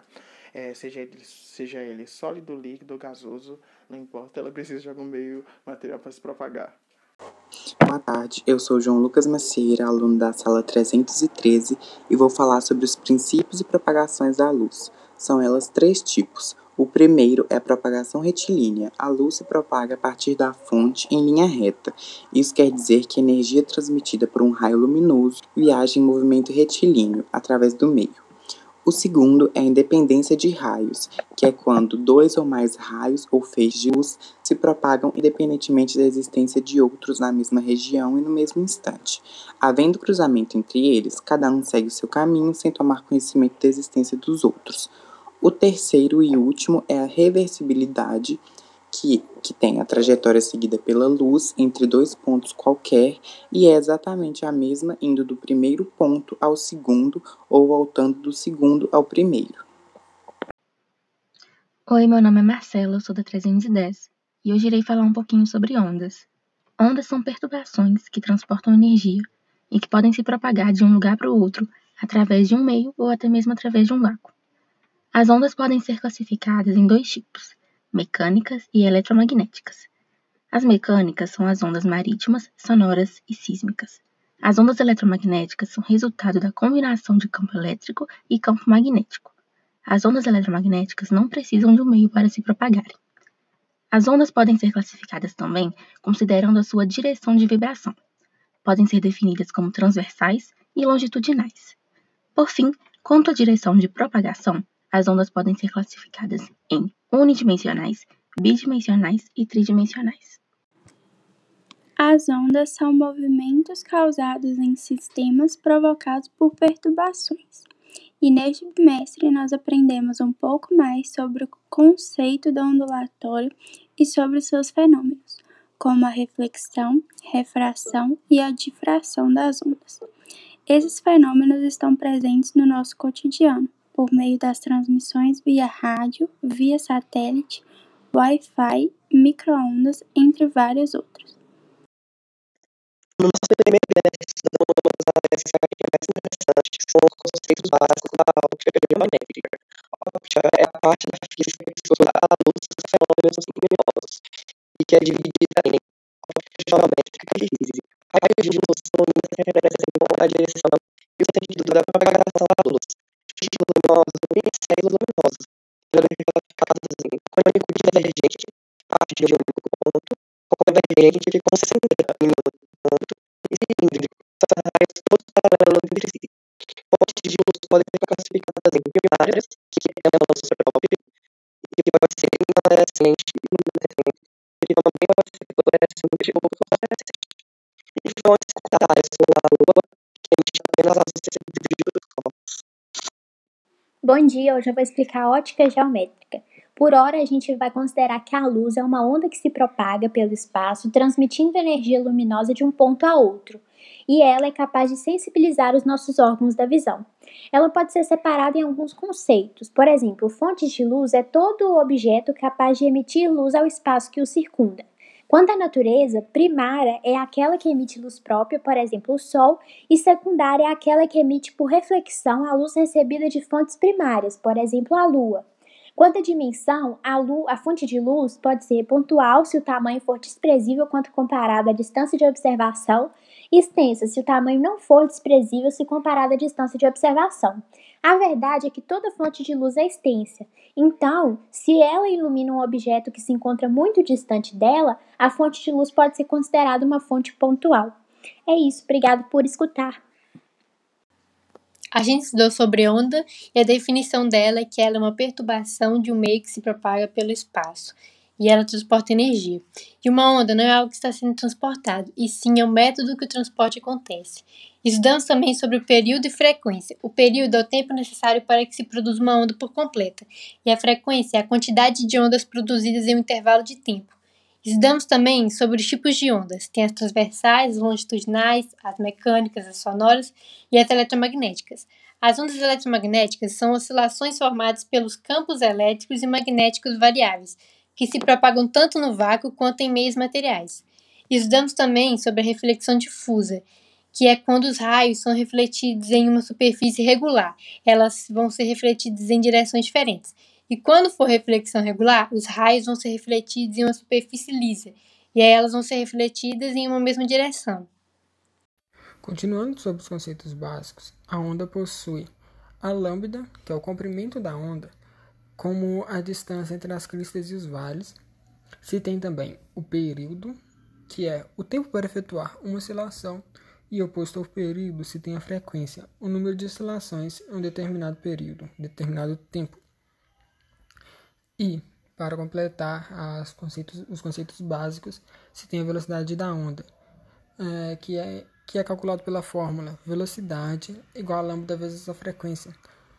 Seja ele sólido, líquido ou gasoso, não importa, ela precisa de algum meio material para se propagar. Boa tarde, eu sou João Lucas Macieira, aluno da sala 313 e vou falar sobre os princípios e propagações da luz. São elas três tipos. O primeiro é a propagação retilínea. A luz se propaga a partir da fonte em linha reta. Isso quer dizer que a energia transmitida por um raio luminoso viaja em movimento retilíneo através do meio. O segundo é a independência de raios, que é quando dois ou mais raios ou feixes de luz se propagam independentemente da existência de outros na mesma região e no mesmo instante. Havendo cruzamento entre eles, cada um segue o seu caminho sem tomar conhecimento da existência dos outros. O terceiro e último é a reversibilidade, que tem a trajetória seguida pela luz entre dois pontos qualquer e é exatamente a mesma indo do primeiro ponto ao segundo ou voltando do segundo ao primeiro. Oi, meu nome é Marcela, eu sou da 310 e hoje irei falar um pouquinho sobre ondas. Ondas são perturbações que transportam energia e que podem se propagar de um lugar para o outro através de um meio ou até mesmo através de um vácuo. As ondas podem ser classificadas em dois tipos, mecânicas e eletromagnéticas. As mecânicas são as ondas marítimas, sonoras e sísmicas. As ondas eletromagnéticas são resultado da combinação de campo elétrico e campo magnético. As ondas eletromagnéticas não precisam de um meio para se propagarem. As ondas podem ser classificadas também considerando a sua direção de vibração. Podem ser definidas como transversais e longitudinais. Por fim, quanto à direção de propagação, as ondas podem ser classificadas em unidimensionais, bidimensionais e tridimensionais. As ondas são movimentos causados em sistemas provocados por perturbações. E neste bimestre nós aprendemos um pouco mais sobre o conceito do ondulatório e sobre os seus fenômenos, como a reflexão, refração e a difração das ondas. Esses fenômenos estão presentes no nosso cotidiano, por meio das transmissões via rádio, via satélite, Wi-Fi, micro-ondas, entre vários outros. No nosso primeiro bimestre, estudamos uma das matérias mais interessantes, que são os conceitos básicos da óptica geométrica. A óptica é a parte da física que estuda a luz dos fenômenos luminosos, e que é dividida em óptica geométrica e física. Raios de luz são ondas que representam a direção e o sentido da propagação da luz. Feixes luminosos e pincéis luminosos podem ser classificados em cônico divergente, parte de único ponto, convergente que concentra em um ponto, e cilíndrico, são raios todos paralelos entre si. Fontes de luz podem ser classificadas em primárias, que é a luz própria, e que pode ser incandescente e luminescente, e que também pode ser fluorescente ou fluorescente. E fontes secundárias, como a lua, que emite apenas a luz recebida dos corpos. Bom dia, hoje eu vou explicar a ótica geométrica. Por hora, a gente vai considerar que a luz é uma onda que se propaga pelo espaço, transmitindo energia luminosa de um ponto a outro, e ela é capaz de sensibilizar os nossos órgãos da visão. Ela pode ser separada em alguns conceitos. Por exemplo, fontes de luz é todo objeto capaz de emitir luz ao espaço que o circunda. Quanto à natureza, primária é aquela que emite luz própria, por exemplo, o Sol, e secundária é aquela que emite por reflexão a luz recebida de fontes primárias, por exemplo, a Lua. Quanto à dimensão, a fonte de luz pode ser pontual se o tamanho for desprezível quando comparado à distância de observação, e extensa se o tamanho não for desprezível se comparado à distância de observação. A verdade é que toda fonte de luz é extensa. Então, se ela ilumina um objeto que se encontra muito distante dela, a fonte de luz pode ser considerada uma fonte pontual. É isso, obrigado por escutar. A gente estudou sobre onda e a definição dela é que ela é uma perturbação de um meio que se propaga pelo espaço e ela transporta energia. E uma onda não é algo que está sendo transportado, e sim é o método que o transporte acontece. Estudamos também sobre o período e frequência. O período é o tempo necessário para que se produza uma onda por completa, e a frequência é a quantidade de ondas produzidas em um intervalo de tempo. Estudamos também sobre os tipos de ondas. Tem as transversais, as longitudinais, as mecânicas, as sonoras e as eletromagnéticas. As ondas eletromagnéticas são oscilações formadas pelos campos elétricos e magnéticos variáveis, que se propagam tanto no vácuo quanto em meios materiais. Estudamos também sobre a reflexão difusa, que é quando os raios são refletidos em uma superfície regular. Elas vão ser refletidas em direções diferentes. E quando for reflexão regular, os raios vão ser refletidos em uma superfície lisa, e aí elas vão ser refletidas em uma mesma direção. Continuando sobre os conceitos básicos, a onda possui a lambda, que é o comprimento da onda, como a distância entre as cristas e os vales. Se tem também o período, que é o tempo para efetuar uma oscilação, e oposto ao período se tem a frequência, o número de oscilações em um determinado período, determinado tempo. E, para completar os conceitos básicos, se tem a velocidade da onda, que é calculado pela fórmula velocidade igual a lambda vezes a frequência.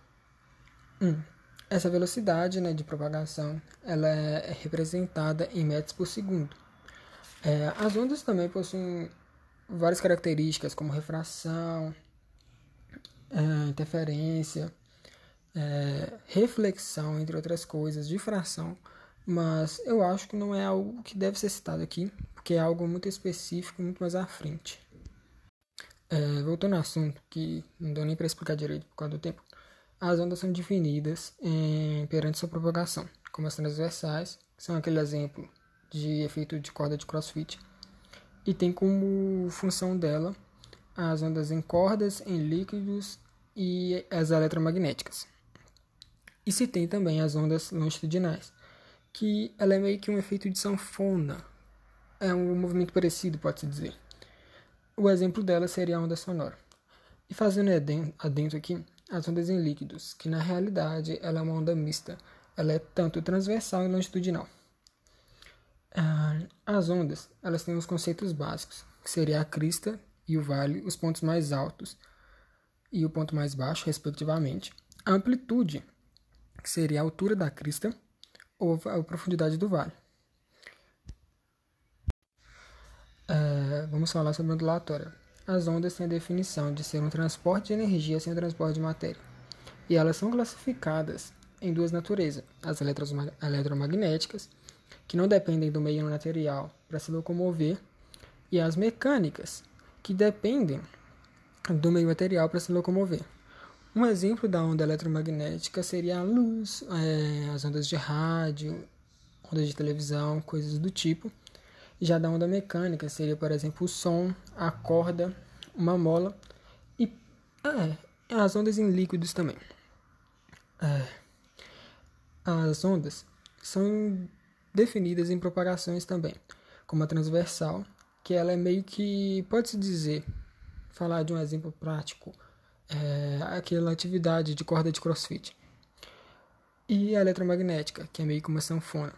Essa velocidade, de propagação ela é representada em metros por segundo. As ondas também possuem várias características, como refração, interferência, reflexão, entre outras coisas, difração, mas eu acho que não é algo que deve ser citado aqui, porque é algo muito específico, muito mais à frente. Voltando ao assunto, que não deu nem para explicar direito por causa do tempo, as ondas são definidas perante sua propagação, como as transversais, que são aquele exemplo de efeito de corda de crossfit, e tem como função dela as ondas em cordas, em líquidos e as eletromagnéticas. E se tem também as ondas longitudinais, que ela é meio que um efeito de sanfona. É um movimento parecido, pode-se dizer. O exemplo dela seria a onda sonora. E fazendo adentro aqui, as ondas em líquidos, que na realidade ela é uma onda mista. Ela é tanto transversal e longitudinal. As ondas, elas têm os conceitos básicos, que seria a crista e o vale, os pontos mais altos e o ponto mais baixo, respectivamente. A amplitude, que seria a altura da crista ou a profundidade do vale. Vamos falar sobre a ondulatória. As ondas têm a definição de ser um transporte de energia sem o transporte de matéria. E elas são classificadas em duas naturezas. As eletromagnéticas, que não dependem do meio material para se locomover, e as mecânicas, que dependem do meio material para se locomover. Um exemplo da onda eletromagnética seria a luz, as ondas de rádio, ondas de televisão, coisas do tipo. Já da onda mecânica seria, por exemplo, o som, a corda, uma mola e as ondas em líquidos também. As ondas são definidas em propagações também, como a transversal, que ela é meio que, pode-se dizer, falar de um exemplo prático, aquela atividade de corda de crossfit. E a eletromagnética, que é meio que uma sanfona.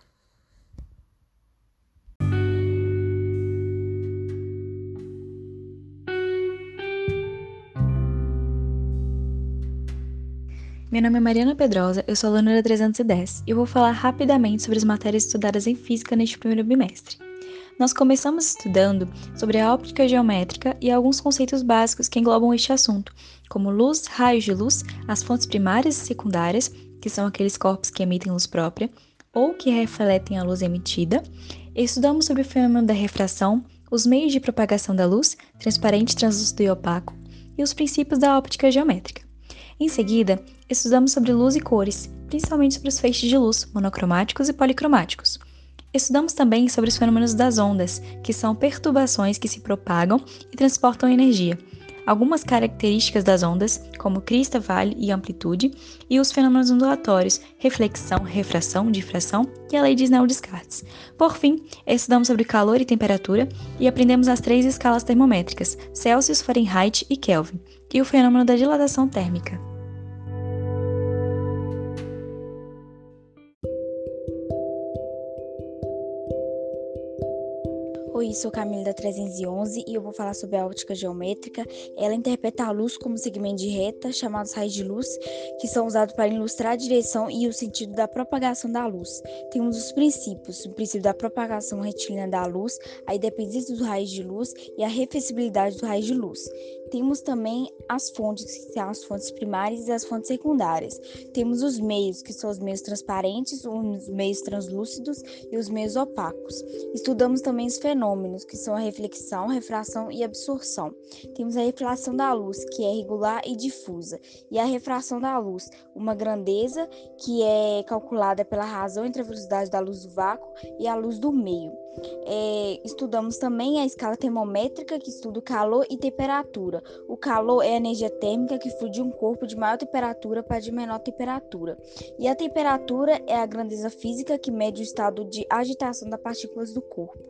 Meu nome é Mariana Pedrosa, eu sou aluna da 310 e eu vou falar rapidamente sobre as matérias estudadas em física neste primeiro bimestre. Nós começamos estudando sobre a óptica geométrica e alguns conceitos básicos que englobam este assunto, como luz, raios de luz, as fontes primárias e secundárias, que são aqueles corpos que emitem luz própria ou que refletem a luz emitida. Estudamos sobre o fenômeno da refração, os meios de propagação da luz, transparente, translúcido e opaco, e os princípios da óptica geométrica. Em seguida, estudamos sobre luz e cores, principalmente sobre os feixes de luz, monocromáticos e policromáticos. Estudamos também sobre os fenômenos das ondas, que são perturbações que se propagam e transportam energia. Algumas características das ondas, como crista, vale e amplitude, e os fenômenos ondulatórios, reflexão, refração, difração e a lei de Snell-Descartes. Por fim, estudamos sobre calor e temperatura e aprendemos as 3 escalas termométricas, Celsius, Fahrenheit e Kelvin, e o fenômeno da dilatação térmica. Oi, sou Camila da 311 e eu vou falar sobre a óptica geométrica. Ela interpreta a luz como segmento de reta, chamados raios de luz, que são usados para ilustrar a direção e o sentido da propagação da luz. Temos os princípios, o princípio da propagação retilínea da luz, a independência dos raios de luz e a reflexibilidade dos raios de luz. Temos também as fontes, que são as fontes primárias e as fontes secundárias. Temos os meios, que são os meios transparentes, os meios translúcidos e os meios opacos. Estudamos também os fenômenos, que são a reflexão, refração e absorção. Temos a refração da luz, que é regular e difusa, e a refração da luz, uma grandeza que é calculada pela razão entre a velocidade da luz do vácuo e a luz do meio. Estudamos também a escala termométrica, que estuda o calor e temperatura. O calor é a energia térmica que flui de um corpo de maior temperatura para de menor temperatura. E a temperatura é a grandeza física que mede o estado de agitação das partículas do corpo.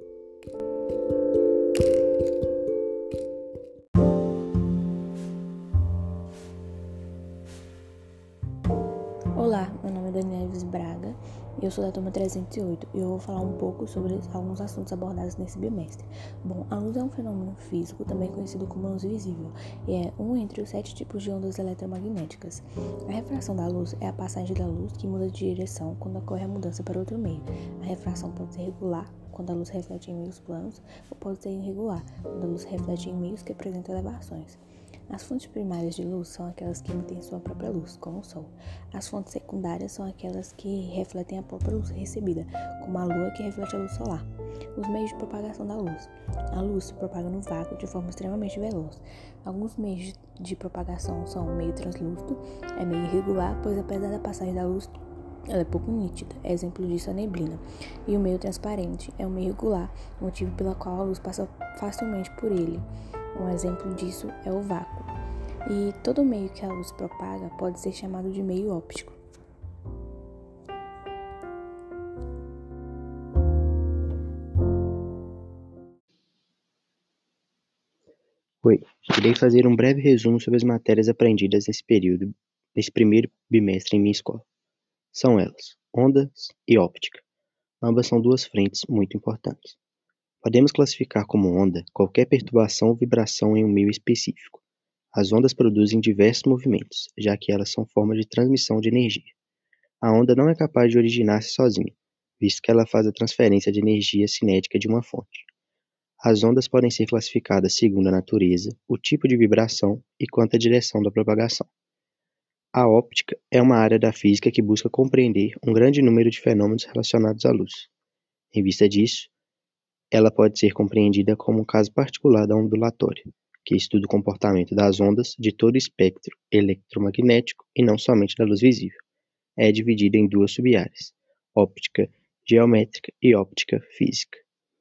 Olá, meu nome é Daniela Alves Braga e eu sou da turma 308 e eu vou falar um pouco sobre alguns assuntos abordados nesse bimestre. Bom, a luz é um fenômeno físico, também conhecido como luz visível, e é um entre os 7 tipos de ondas eletromagnéticas. A refração da luz é a passagem da luz que muda de direção quando ocorre a mudança para outro meio. A refração pode ser regular, quando a luz reflete em meios planos, ou pode ser irregular, quando a luz reflete em meios que apresentam elevações. As fontes primárias de luz são aquelas que emitem sua própria luz, como o Sol. As fontes secundárias são aquelas que refletem a própria luz recebida, como a Lua, que reflete a luz solar. Os meios de propagação da luz. A luz se propaga no vácuo de forma extremamente veloz. Alguns meios de propagação são o meio translúcido, é meio irregular, pois apesar da passagem da luz, ela é pouco nítida, exemplo disso é a neblina. E o meio transparente é um meio regular, motivo pelo qual a luz passa facilmente por ele. Um exemplo disso é o vácuo. E todo meio que a luz propaga pode ser chamado de meio óptico. Oi, irei fazer um breve resumo sobre as matérias aprendidas nesse primeiro bimestre em minha escola. São elas, ondas e óptica. Ambas são duas frentes muito importantes. Podemos classificar como onda qualquer perturbação ou vibração em um meio específico. As ondas produzem diversos movimentos, já que elas são formas de transmissão de energia. A onda não é capaz de originar-se sozinha, visto que ela faz a transferência de energia cinética de uma fonte. As ondas podem ser classificadas segundo a natureza, o tipo de vibração e quanto à direção da propagação. A óptica é uma área da física que busca compreender um grande número de fenômenos relacionados à luz. Em vista disso, ela pode ser compreendida como um caso particular da ondulatória, que estuda o comportamento das ondas de todo o espectro eletromagnético e não somente da luz visível. É dividida em duas sub-áreas, óptica geométrica e óptica física.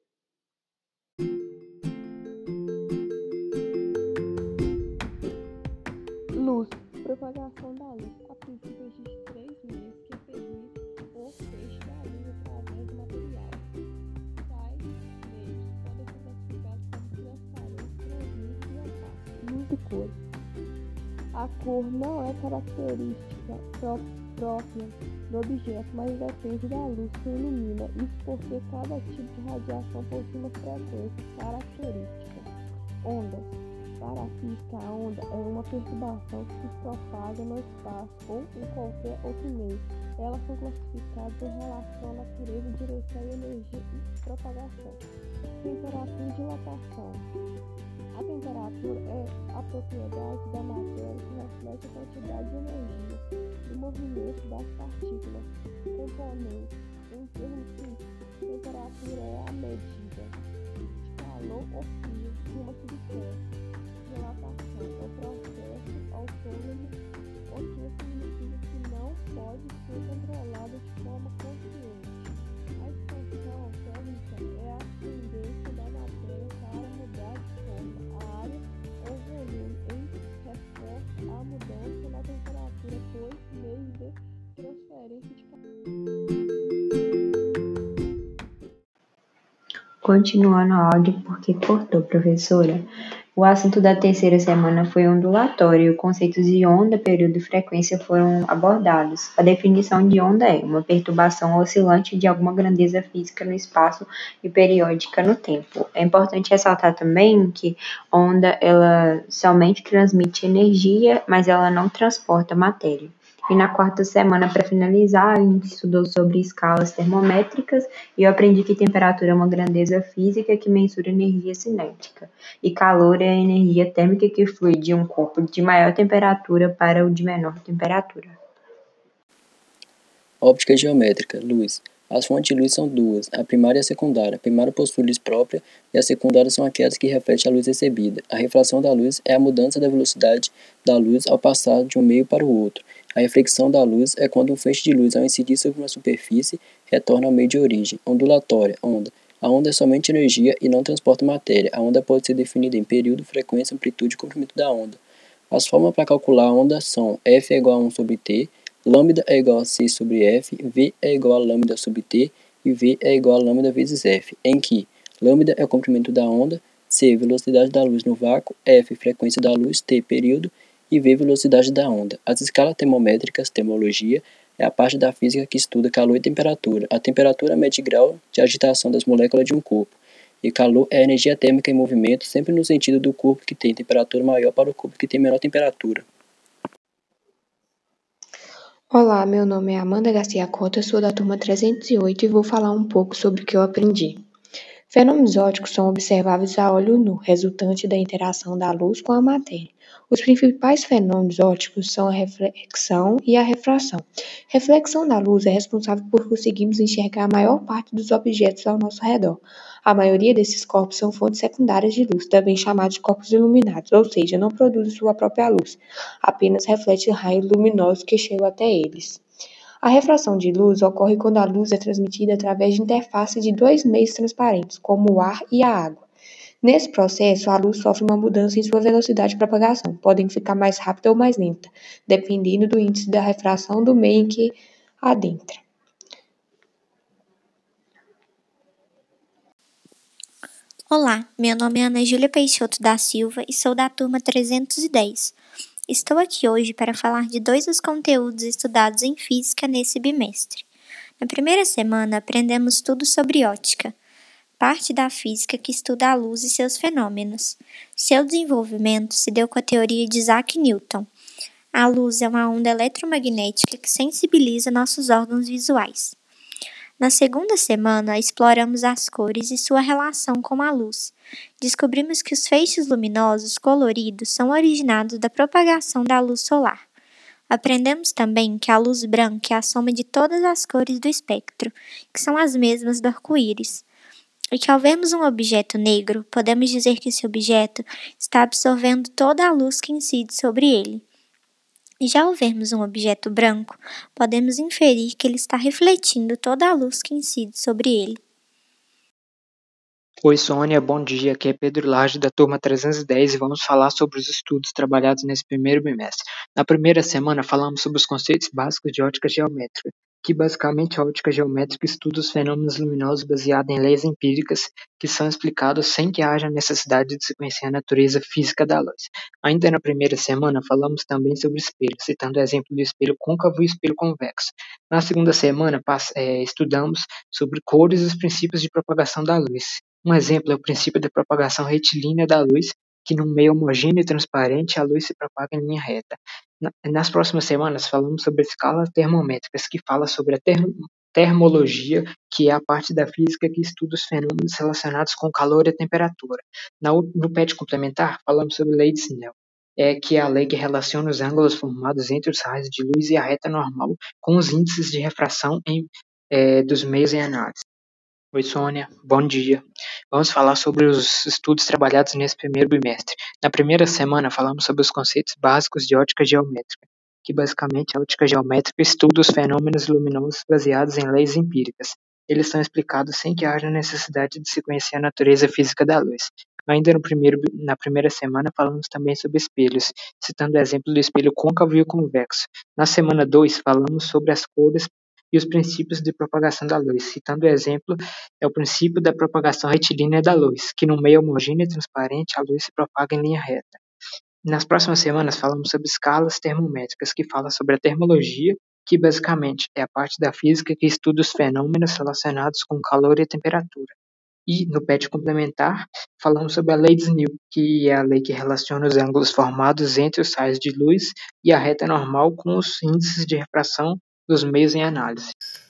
Luz. Propagação da luz. A princípio existe 3 meios que permitem o feixe da luz através do material. Tais meios podem ser classificados como transparente, transmissível e opaco. Luz e cor. A cor não é característica própria do objeto, mas depende da luz que o ilumina. Isso porque cada tipo de radiação possui uma frequência característica. Ondas. Para a física, a onda é uma perturbação que se propaga no espaço ou em qualquer outro meio. Elas são classificadas em relação à natureza, direção e energia e propagação. Temperatura e dilatação. A temperatura é a propriedade da matéria que reflete a quantidade de energia e movimento das partículas. Componentes. Em termos físicos, temperatura é a medida de calor ou frio de uma substância. Dilatação é o processo autônomo, o que significa que não pode ser controlado de forma consciente. A expansão térmica é a tendência da matéria para mudar de forma, a área ou volume em resposta à mudança na temperatura por meio de transferência de calor. Continuando a áudio porque cortou, professora. O assunto da terceira semana foi ondulatório. Os conceitos de onda, período e frequência foram abordados. A definição de onda é uma perturbação oscilante de alguma grandeza física no espaço e periódica no tempo. É importante ressaltar também que onda ela somente transmite energia, mas ela não transporta matéria. E na quarta semana, para finalizar, a gente estudou sobre escalas termométricas e eu aprendi que temperatura é uma grandeza física que mensura energia cinética e calor é a energia térmica que flui de um corpo de maior temperatura para o de menor temperatura. Óptica geométrica, luz. As fontes de luz são duas, a primária e a secundária. A primária possui luz própria e as secundárias são aquelas que refletem a luz recebida. A refração da luz é a mudança da velocidade da luz ao passar de um meio para o outro. A reflexão da luz é quando um feixe de luz, ao incidir sobre uma superfície, retorna ao meio de origem. Ondulatória, onda. A onda é somente energia e não transporta matéria. A onda pode ser definida em período, frequência, amplitude e comprimento da onda. As formas para calcular a onda são F é igual a 1 sobre T, lambda é igual a C sobre F, V é igual a lambda sobre T e V é igual a lambda vezes F, em que lambda é o comprimento da onda, C velocidade da luz no vácuo, F frequência da luz, T período e V velocidade da onda. As escalas termométricas, termologia, é a parte da física que estuda calor e temperatura. A temperatura mede grau de agitação das moléculas de um corpo. E calor é a energia térmica em movimento, sempre no sentido do corpo que tem temperatura maior para o corpo que tem menor temperatura. Olá, meu nome é Amanda Garcia Cota, sou da turma 308 e vou falar um pouco sobre o que eu aprendi. Fenômenos ópticos são observáveis a olho nu, resultante da interação da luz com a matéria. Os principais fenômenos ópticos são a reflexão e a refração. Reflexão da luz é responsável por conseguirmos enxergar a maior parte dos objetos ao nosso redor. A maioria desses corpos são fontes secundárias de luz, também chamados de corpos iluminados, ou seja, não produzem sua própria luz, apenas refletem raios luminosos que chegam até eles. A refração de luz ocorre quando a luz é transmitida através de interface de dois meios transparentes, como o ar e a água. Nesse processo, a luz sofre uma mudança em sua velocidade de propagação, podem ficar mais rápida ou mais lenta, dependendo do índice da refração do meio em que adentra. Olá, meu nome é Ana Júlia Peixoto da Silva e sou da turma 310. Estou aqui hoje para falar de 2 dos conteúdos estudados em física nesse bimestre. Na primeira semana, aprendemos tudo sobre ótica, parte da física que estuda a luz e seus fenômenos. Seu desenvolvimento se deu com a teoria de Isaac Newton. A luz é uma onda eletromagnética que sensibiliza nossos órgãos visuais. Na segunda semana, exploramos as cores e sua relação com a luz. Descobrimos que os feixes luminosos coloridos são originados da propagação da luz solar. Aprendemos também que a luz branca é a soma de todas as cores do espectro, que são as mesmas do arco-íris. E que ao vermos um objeto negro, podemos dizer que esse objeto está absorvendo toda a luz que incide sobre ele. E já ao vermos um objeto branco, podemos inferir que ele está refletindo toda a luz que incide sobre ele. Oi, Sônia, bom dia. Aqui é Pedro Lage, da turma 310, e vamos falar sobre os estudos trabalhados nesse primeiro bimestre. Na primeira semana, falamos sobre os conceitos básicos de ótica geométrica, que basicamente a ótica geométrica estuda os fenômenos luminosos baseados em leis empíricas que são explicados sem que haja necessidade de se conhecer a natureza física da luz. Ainda na primeira semana, falamos também sobre espelho, citando o exemplo do espelho côncavo e espelho convexo. Na segunda semana, estudamos sobre cores e os princípios de propagação da luz. Um exemplo é o princípio da propagação retilínea da luz, que num meio homogêneo e transparente a luz se propaga em linha reta. Nas próximas semanas falamos sobre escalas termométricas, que fala sobre a termologia, que é a parte da física que estuda os fenômenos relacionados com calor e temperatura. No PET complementar falamos sobre a lei de Snell, que é a lei que relaciona os ângulos formados entre os raios de luz e a reta normal com os índices de refração dos meios em análise. Oi, Sônia, bom dia. Vamos falar sobre os estudos trabalhados nesse primeiro bimestre. Na primeira semana, falamos sobre os conceitos básicos de ótica geométrica, que basicamente a ótica geométrica estuda os fenômenos luminosos baseados em leis empíricas. Eles são explicados sem que haja necessidade de se conhecer a natureza física da luz. Ainda na primeira semana, falamos também sobre espelhos, citando o exemplo do espelho côncavo e o convexo. Na semana 2, falamos sobre as cores e os princípios de propagação da luz, citando o exemplo é o princípio da propagação retilínea da luz, que no meio homogêneo e transparente a luz se propaga em linha reta. Nas próximas semanas falamos sobre escalas termométricas, que fala sobre a termologia, que basicamente é a parte da física que estuda os fenômenos relacionados com calor e temperatura. E no PET complementar, falamos sobre a lei de Snell, que é a lei que relaciona os ângulos formados entre os raios de luz e a reta normal com os índices de refração dos meios em análise.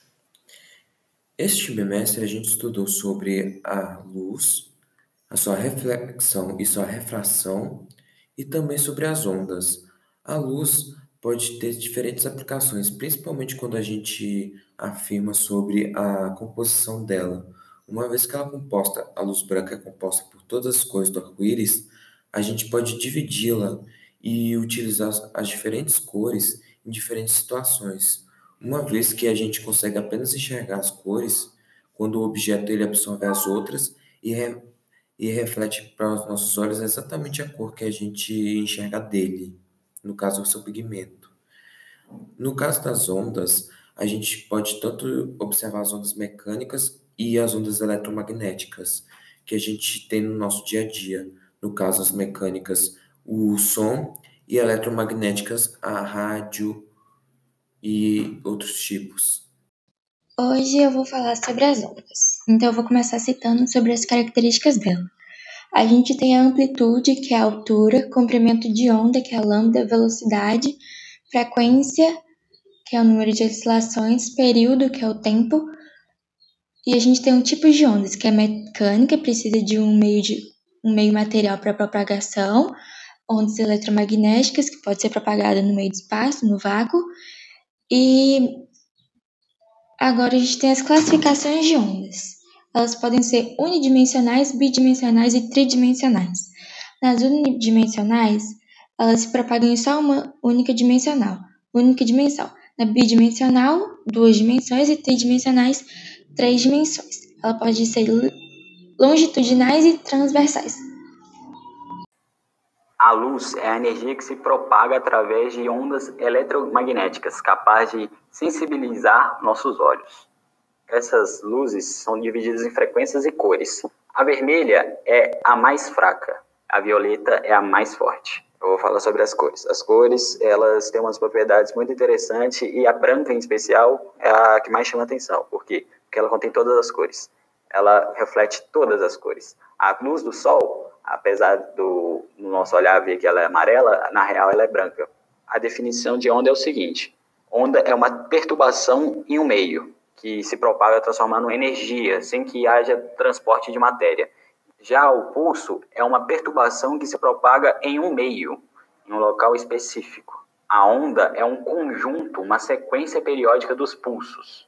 Este bimestre a gente estudou sobre a luz, a sua reflexão e sua refração, e também sobre as ondas. A luz pode ter diferentes aplicações, principalmente quando a gente afirma sobre a composição dela. Uma vez que ela é composta, a luz branca é composta por todas as cores do arco-íris, a gente pode dividi-la e utilizar as diferentes cores em diferentes situações. Uma vez que a gente consegue apenas enxergar as cores, quando o objeto ele absorve as outras e reflete para os nossos olhos exatamente a cor que a gente enxerga dele, no caso o seu pigmento. No caso das ondas, a gente pode tanto observar as ondas mecânicas e as ondas eletromagnéticas que a gente tem no nosso dia a dia. No caso, as mecânicas, o som, e eletromagnéticas, a rádio e outros tipos. Hoje eu vou falar sobre as ondas. Então eu vou começar citando sobre as características dela. A gente tem a amplitude, que é a altura, comprimento de onda, que é a lambda, velocidade, frequência, que é o número de oscilações, período, que é o tempo. E a gente tem um tipo de ondas, que é mecânica, precisa de um meio material para propagação, ondas eletromagnéticas, que pode ser propagada no meio do espaço, no vácuo. E agora a gente tem as classificações de ondas. Elas podem ser unidimensionais, bidimensionais e tridimensionais. Nas unidimensionais, elas se propagam em só uma única dimensão. Na bidimensional, 2 dimensões, e tridimensionais, 3 dimensões. Ela pode ser longitudinais e transversais. A luz é a energia que se propaga através de ondas eletromagnéticas, capaz de sensibilizar nossos olhos. Essas luzes são divididas em frequências e cores. A vermelha é a mais fraca, a violeta é a mais forte. Eu vou falar sobre as cores. As cores, elas têm umas propriedades muito interessantes e a branca, em especial, é a que mais chama atenção. Por quê? Porque ela contém todas as cores. Ela reflete todas as cores. A luz do sol, apesar do nosso olhar ver que ela é amarela, na real ela é branca. A definição de onda é o seguinte: onda é uma perturbação em um meio, que se propaga transformando energia, sem que haja transporte de matéria. Já o pulso é uma perturbação que se propaga em um meio, em um local específico. A onda é um conjunto, uma sequência periódica dos pulsos.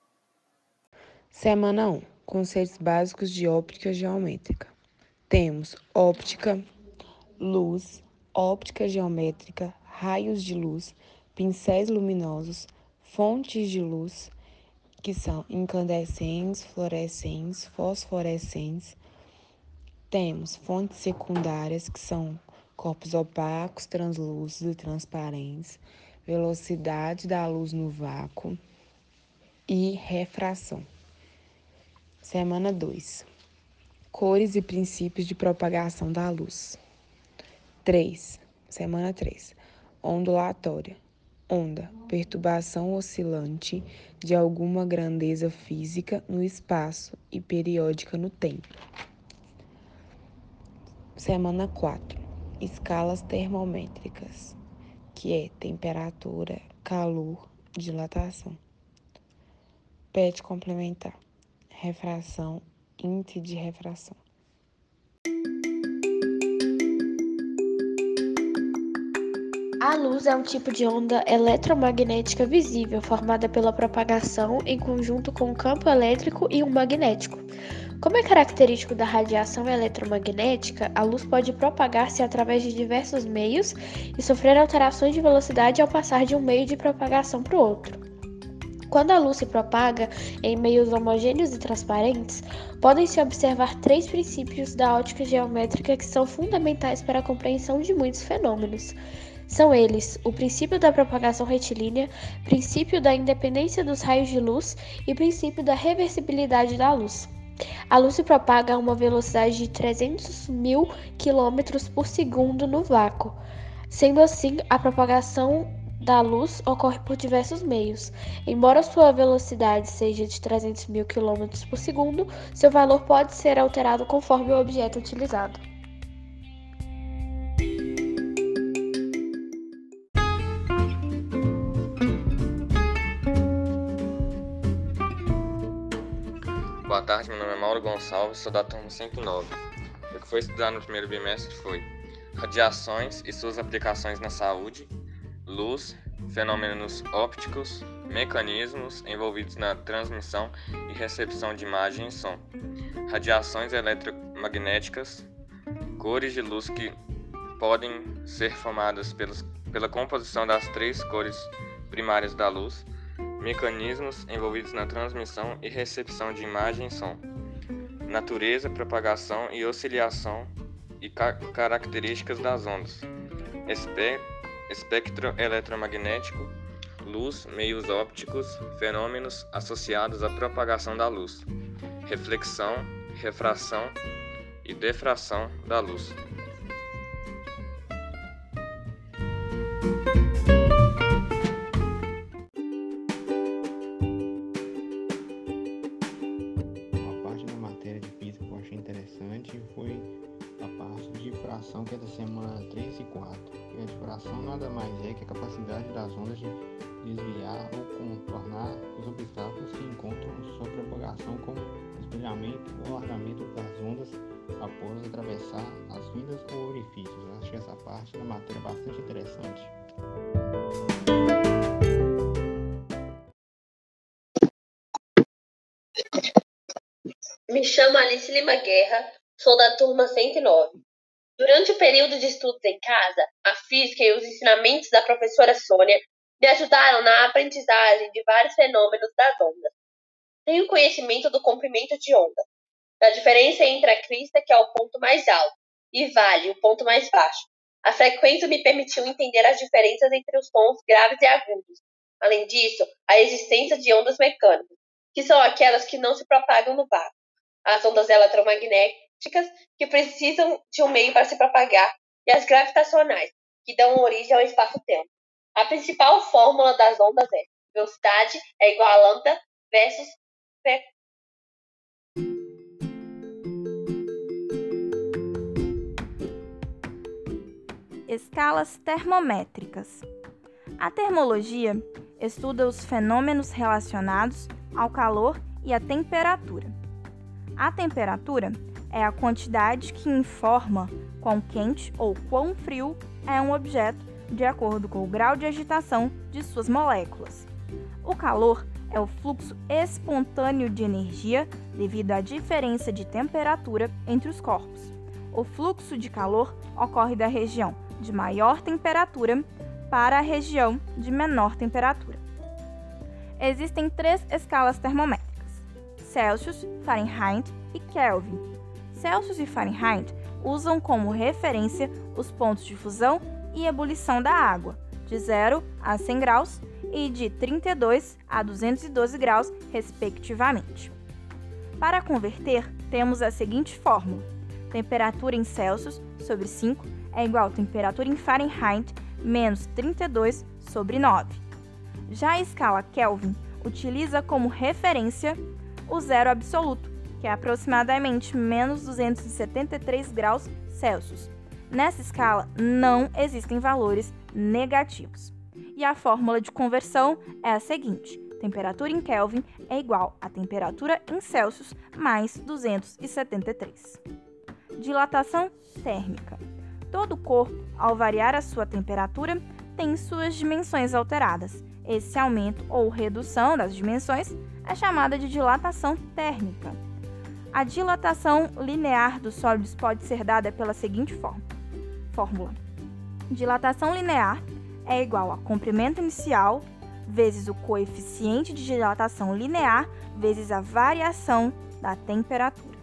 Semana 1. Conceitos básicos de óptica geométrica. Temos óptica, luz, óptica geométrica, raios de luz, pincéis luminosos, fontes de luz, que são incandescentes, fluorescentes, fosforescentes. Temos fontes secundárias, que são corpos opacos, translúcidos e transparentes, velocidade da luz no vácuo e refração. Semana 2. Cores e princípios de propagação da luz. 3. Semana 3. Ondulatória. Onda, perturbação oscilante de alguma grandeza física no espaço e periódica no tempo. Semana 4. Escalas termométricas, que é temperatura, calor, dilatação. PET complementar. Refração, índice de refração. A luz é um tipo de onda eletromagnética visível formada pela propagação em conjunto com um campo elétrico e um magnético. Como é característico da radiação eletromagnética, a luz pode propagar-se através de diversos meios e sofrer alterações de velocidade ao passar de um meio de propagação para o outro. Quando a luz se propaga em meios homogêneos e transparentes, podem-se observar 3 princípios da ótica geométrica que são fundamentais para a compreensão de muitos fenômenos. São eles o princípio da propagação retilínea, princípio da independência dos raios de luz e princípio da reversibilidade da luz. A luz se propaga a uma velocidade de 300.000 km por segundo no vácuo. Sendo assim, a propagação da luz ocorre por diversos meios. Embora sua velocidade seja de 300.000 km por segundo, seu valor pode ser alterado conforme o objeto utilizado. Boa tarde, meu nome é Mauro Gonçalves, sou da turma 109. O que foi estudado no primeiro bimestre foi radiações e suas aplicações na saúde, luz, fenômenos ópticos, mecanismos envolvidos na transmissão e recepção de imagem e som, radiações eletromagnéticas, cores de luz que podem ser formadas pela composição das 3 cores primárias da luz, mecanismos envolvidos na transmissão e recepção de imagem e som, natureza, propagação e oscilação e características das ondas, espectro eletromagnético, luz, meios ópticos, fenômenos associados à propagação da luz, reflexão, refração e difração da luz. A parte da matéria de física que eu achei interessante foi a parte de difração, que é da semana 3 e 4. E a difração nada mais é que a capacidade das ondas de desviar ou contornar os obstáculos que encontram sua propagação, como o espelhamento ou alargamento das ondas após atravessar as filas ou orifícios. Eu achei essa parte da matéria bastante interessante. Me chamo Alice Lima Guerra, sou da turma 109. Durante o período de estudos em casa, a física e os ensinamentos da professora Sônia me ajudaram na aprendizagem de vários fenômenos das ondas. Tenho conhecimento do comprimento de onda, da diferença entre a crista, que é o ponto mais alto, e vale, o ponto mais baixo. A frequência me permitiu entender as diferenças entre os tons graves e agudos. Além disso, a existência de ondas mecânicas, que são aquelas que não se propagam no vácuo. as ondas eletromagnéticas, que precisam de um meio para se propagar, e as gravitacionais, que dão origem ao espaço-tempo. A principal fórmula das ondas é: velocidade é igual a lambda vezes frequência. Escalas termométricas. A termologia estuda os fenômenos relacionados ao calor e à temperatura. A temperatura é a quantidade que informa quão quente ou quão frio é um objeto de acordo com o grau de agitação de suas moléculas. O calor é o fluxo espontâneo de energia devido à diferença de temperatura entre os corpos. O fluxo de calor ocorre da região de maior temperatura para a região de menor temperatura. Existem 3 escalas termométricas: Celsius, Fahrenheit e Kelvin. Celsius e Fahrenheit usam como referência os pontos de fusão e ebulição da água, de 0 a 100 graus e de 32 a 212 graus, respectivamente. Para converter, temos a seguinte fórmula: temperatura em Celsius sobre 5 é igual a temperatura em Fahrenheit menos 32 sobre 9. Já a escala Kelvin utiliza como referência o zero absoluto, que é aproximadamente menos 273 graus Celsius. Nessa escala não existem valores negativos. E a fórmula de conversão é a seguinte: temperatura em Kelvin é igual a temperatura em Celsius mais 273. Dilatação térmica. Todo corpo, ao variar a sua temperatura, tem suas dimensões alteradas. Esse aumento ou redução das dimensões é chamada de dilatação térmica. A dilatação linear dos sólidos pode ser dada pela seguinte fórmula: dilatação linear é igual a comprimento inicial vezes o coeficiente de dilatação linear vezes a variação da temperatura.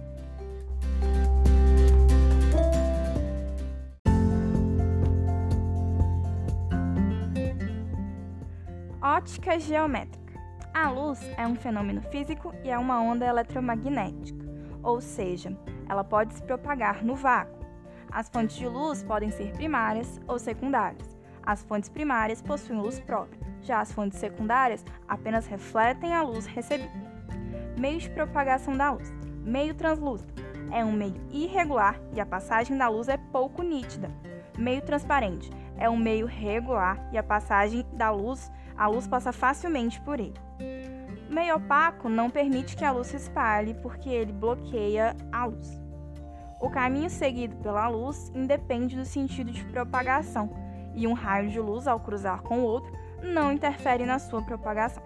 Ótica geométrica. A luz é um fenômeno físico e é uma onda eletromagnética, ou seja, ela pode se propagar no vácuo. As fontes de luz podem ser primárias ou secundárias. As fontes primárias possuem luz própria, já as fontes secundárias apenas refletem a luz recebida. Meio de propagação da luz. Meio translúcido. É um meio irregular e a passagem da luz é pouco nítida. Meio transparente. É um meio regular e a passagem da luz, a luz passa facilmente por ele. Meio opaco não permite que a luz se espalhe porque ele bloqueia a luz. O caminho seguido pela luz independe do sentido de propagação, e um raio de luz, ao cruzar com o outro, não interfere na sua propagação.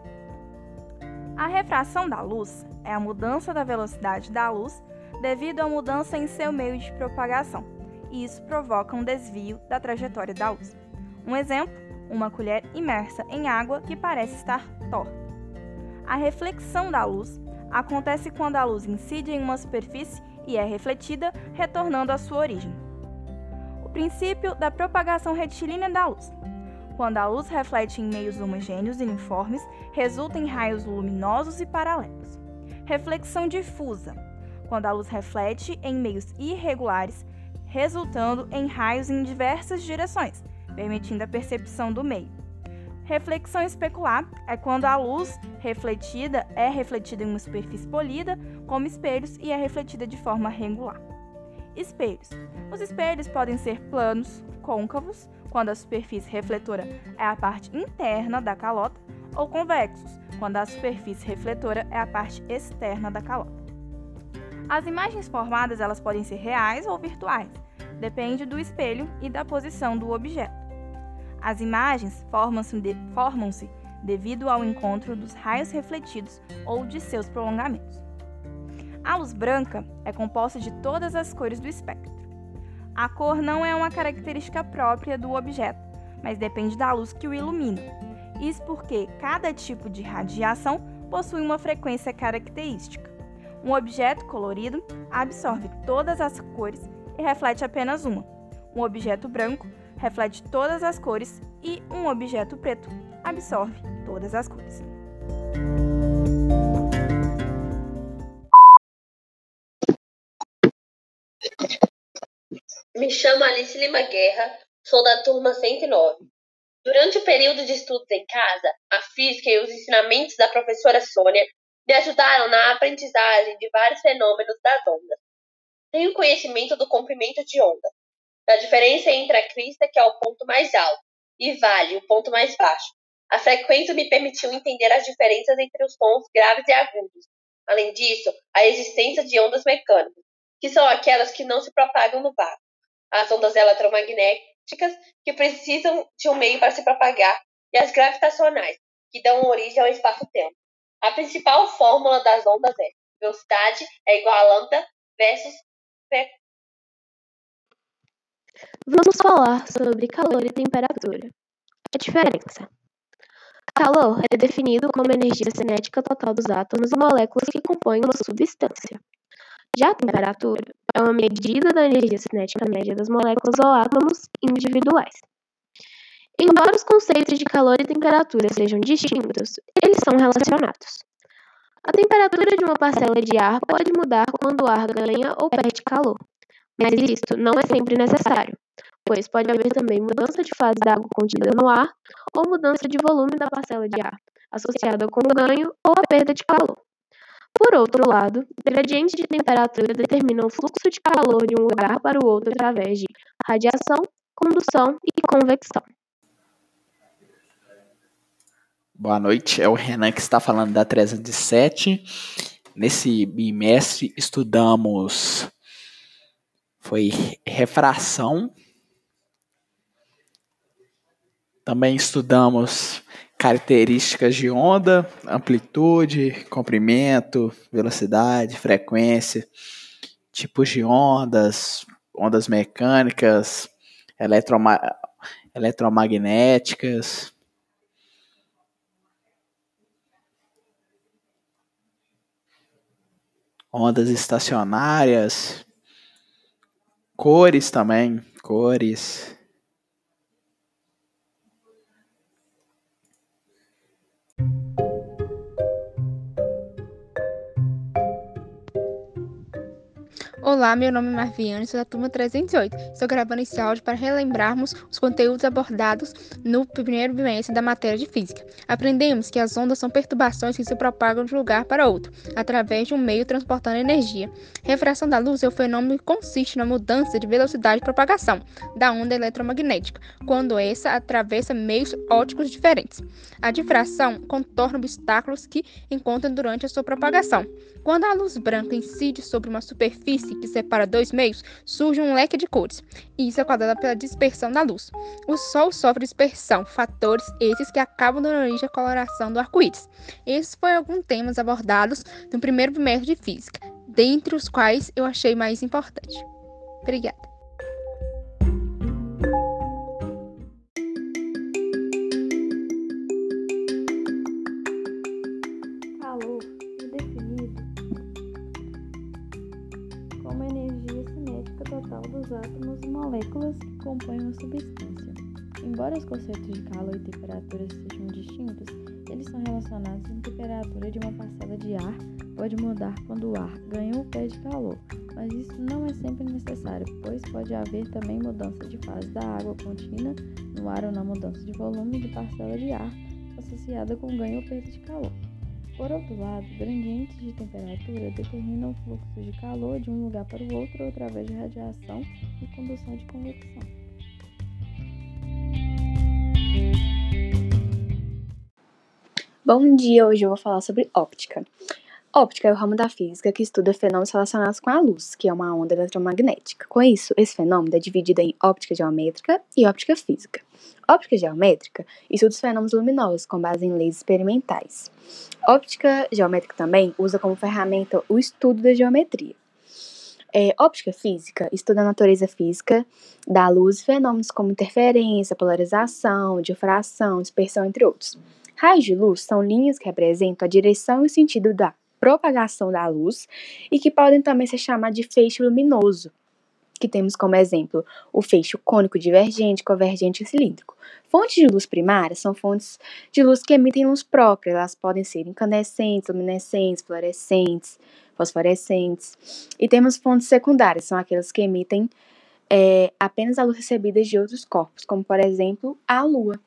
A refração da luz é a mudança da velocidade da luz devido à mudança em seu meio de propagação, e isso provoca um desvio da trajetória da luz. Um exemplo: uma colher imersa em água que parece estar torta. A reflexão da luz acontece quando a luz incide em uma superfície e é refletida, retornando à sua origem. O princípio da propagação retilínea da luz. Quando a luz reflete em meios homogêneos e uniformes, resulta em raios luminosos e paralelos. Reflexão difusa. Quando a luz reflete em meios irregulares, resultando em raios em diversas direções, permitindo a percepção do meio. Reflexão especular é quando a luz refletida é refletida em uma superfície polida, como espelhos, e é refletida de forma regular. Espelhos. Os espelhos podem ser planos, côncavos, quando a superfície refletora é a parte interna da calota, ou convexos, quando a superfície refletora é a parte externa da calota. As imagens formadas elas podem ser reais ou virtuais, depende do espelho e da posição do objeto. As imagens formam-se devido ao encontro dos raios refletidos ou de seus prolongamentos. A luz branca é composta de todas as cores do espectro. A cor não é uma característica própria do objeto, mas depende da luz que o ilumina. Isso porque cada tipo de radiação possui uma frequência característica. Um objeto colorido absorve todas as cores e reflete apenas uma. Um objeto branco reflete todas as cores e um objeto preto absorve todas as cores. Me chamo Alice Lima Guerra, sou da turma 109. Durante o período de estudos em casa, a física e os ensinamentos da professora Sônia me ajudaram na aprendizagem de vários fenômenos das ondas. Tenho conhecimento do comprimento de onda, da diferença entre a crista, que é o ponto mais alto, e vale, o ponto mais baixo. A frequência me permitiu entender as diferenças entre os tons graves e agudos. Além disso, a existência de ondas mecânicas, que são aquelas que não se propagam no vácuo. As ondas eletromagnéticas, que precisam de um meio para se propagar, e as gravitacionais, que dão origem ao espaço-tempo. A principal fórmula das ondas é: velocidade é igual a lambda vezes frequência. Vamos falar sobre calor e temperatura. A diferença. Calor é definido como a energia cinética total dos átomos e moléculas que compõem uma substância. Já a temperatura é uma medida da energia cinética média das moléculas ou átomos individuais. Embora os conceitos de calor e temperatura sejam distintos, eles são relacionados. A temperatura de uma parcela de ar pode mudar quando o ar ganha ou perde calor, mas isto não é sempre necessário, pois pode haver também mudança de fase da água contida no ar ou mudança de volume da parcela de ar, associada com o ganho ou a perda de calor. Por outro lado, o gradiente de temperatura determina o fluxo de calor de um lugar para o outro através de radiação, condução e convecção. Boa noite, é o Renan que está falando da 307. Nesse bimestre estudamos refração. Também estudamos características de onda, amplitude, comprimento, velocidade, frequência, tipos de ondas, ondas mecânicas, eletromagnéticas. Ondas estacionárias, cores também, cores. Olá, meu nome é Marviane, sou da turma 308. Estou gravando esse áudio para relembrarmos os conteúdos abordados no primeiro bimestre da matéria de física. Aprendemos que as ondas são perturbações que se propagam de um lugar para outro, através de um meio transportando energia. Refração da luz é o fenômeno que consiste na mudança de velocidade de propagação da onda eletromagnética, quando essa atravessa meios ópticos diferentes. A difração contorna obstáculos que encontra durante a sua propagação. Quando a luz branca incide sobre uma superfície que separa dois meios, surge um leque de cores. Isso é causado pela dispersão da luz. O Sol sofre dispersão, fatores esses que acabam dando origem à coloração do arco-íris. Esses foram alguns temas abordados no primeiro bimestre de física, dentre os quais eu achei mais importante. Obrigada. Calor é definido como a energia cinética total dos átomos e moléculas que compõem uma substância. Embora os conceitos de calor e temperatura sejam distintos, eles são relacionados à temperatura de uma parcela de ar pode mudar quando o ar ganha ou perde calor, mas isso não é sempre necessário, pois pode haver também mudança de fase da água contida no ar ou na mudança de volume de parcela de ar associada com ganho ou perda de calor. Por outro lado, gradientes de temperatura determinam o fluxo de calor de um lugar para o outro através de radiação e condução de convecção. Bom dia, hoje eu vou falar sobre óptica. Óptica é o ramo da física que estuda fenômenos relacionados com a luz, que é uma onda eletromagnética. Com isso, esse fenômeno é dividido em óptica geométrica e óptica física. Óptica geométrica estuda os fenômenos luminosos com base em leis experimentais. Óptica geométrica também usa como ferramenta o estudo da geometria. Óptica física estuda a natureza física da luz e fenômenos como interferência, polarização, difração, dispersão, entre outros. Raios de luz são linhas que representam a direção e o sentido da propagação da luz e que podem também ser chamadas de feixe luminoso, que temos como exemplo o feixe cônico, divergente, convergente e cilíndrico. Fontes de luz primárias são fontes de luz que emitem luz própria. Elas podem ser incandescentes, luminescentes, fluorescentes, fosforescentes. E temos fontes secundárias, são aquelas que emitem apenas a luz recebida de outros corpos, como por exemplo a Lua.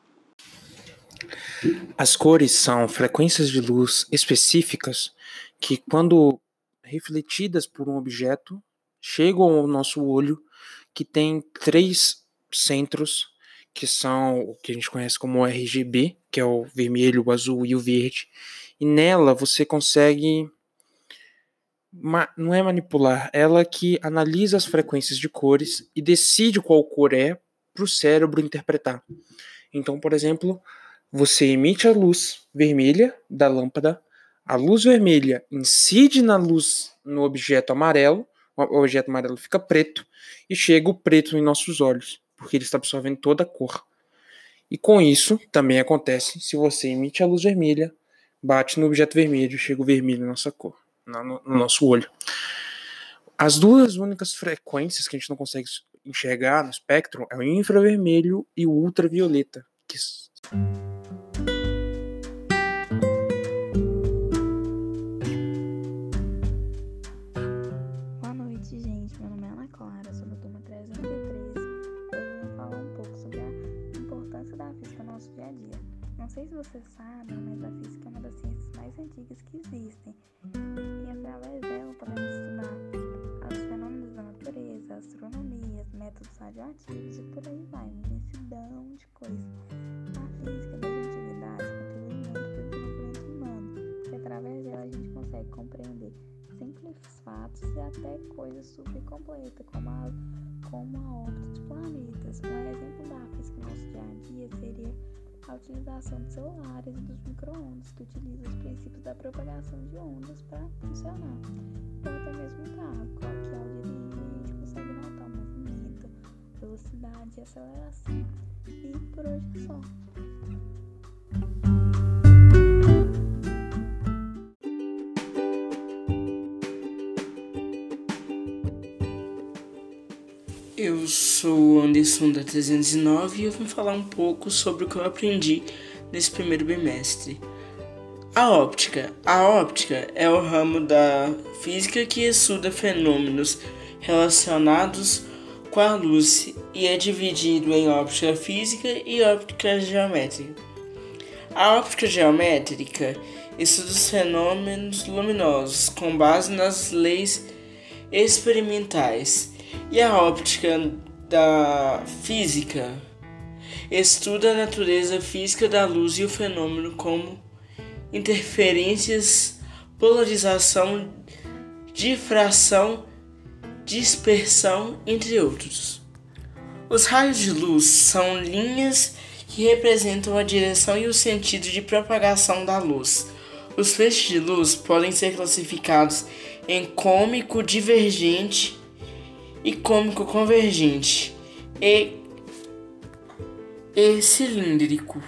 As cores são frequências de luz específicas que, quando refletidas por um objeto, chegam ao nosso olho, que tem 3 centros, que são o que a gente conhece como RGB, que é o vermelho, o azul e o verde. E nela você consegue, não é manipular, ela que analisa as frequências de cores e decide qual cor é para o cérebro interpretar. Então, por exemplo, você emite a luz vermelha da lâmpada, a luz vermelha incide na luz no objeto amarelo, o objeto amarelo fica preto e chega o preto em nossos olhos, porque ele está absorvendo toda a cor. E com isso também acontece se você emite a luz vermelha, bate no objeto vermelho e chega o vermelho na nossa cor, no nosso olho. As duas únicas frequências que a gente não consegue enxergar no espectro é o infravermelho e o ultravioleta, que Boa noite, gente. Meu nome é Ana Clara, sou da turma 313. Hoje eu vou falar um pouco sobre a importância da física no nosso dia a dia. Não sei se vocês sabem, mas a física é uma das ciências mais antigas que existem. E através dela podemos estudar os fenômenos da natureza, astronomia, métodos radioativos e por aí vai, uma imensidão de coisas. A física das antiguidades contribui muito para o desenvolvimento humano, porque através dela a gente consegue compreender simples fatos e até coisas super completas, como a órbita dos planetas. Um exemplo da física no nosso dia a dia seria a utilização dos celulares e dos micro-ondas, que utilizam os princípios da propagação de ondas para funcionar. Ou até mesmo um carro, que ao dirigir a gente consegue notar o movimento, velocidade e aceleração. E por hoje é só. Eu sou o Anderson da 309 e eu vim falar um pouco sobre o que eu aprendi nesse primeiro bimestre. A óptica. A óptica é o ramo da física que estuda fenômenos relacionados com a luz e é dividido em óptica física e óptica geométrica. A óptica geométrica estuda os fenômenos luminosos com base nas leis experimentais. E a óptica da física estuda a natureza física da luz e o fenômeno como interferências, polarização, difração, dispersão, entre outros. Os raios de luz são linhas que representam a direção e o sentido de propagação da luz. Os feixes de luz podem ser classificados em cônico divergente e cônico convergente e cilíndrico.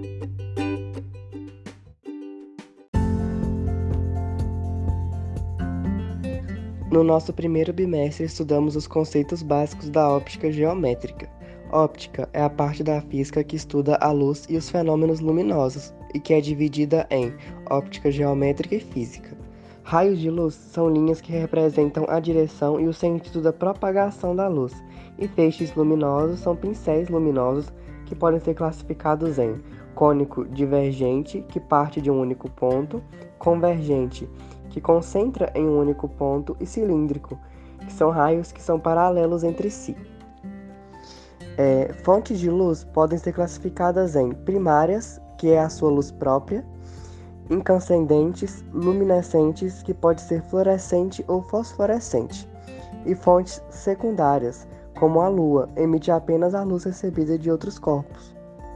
No nosso primeiro bimestre, estudamos os conceitos básicos da óptica geométrica. Óptica é a parte da física que estuda a luz e os fenômenos luminosos e que é dividida em óptica geométrica e física. Raios de luz são linhas que representam a direção e o sentido da propagação da luz, e feixes luminosos são pincéis luminosos que podem ser classificados em cônico divergente, que parte de um único ponto, convergente, que concentra em um único ponto, e cilíndrico, que são raios que são paralelos entre si. Fontes de luz podem ser classificadas em primárias, que é a sua luz própria, incandescentes, luminescentes, que pode ser fluorescente ou fosforescente, e fontes secundárias, como a Lua, emite apenas a luz recebida de outros corpos.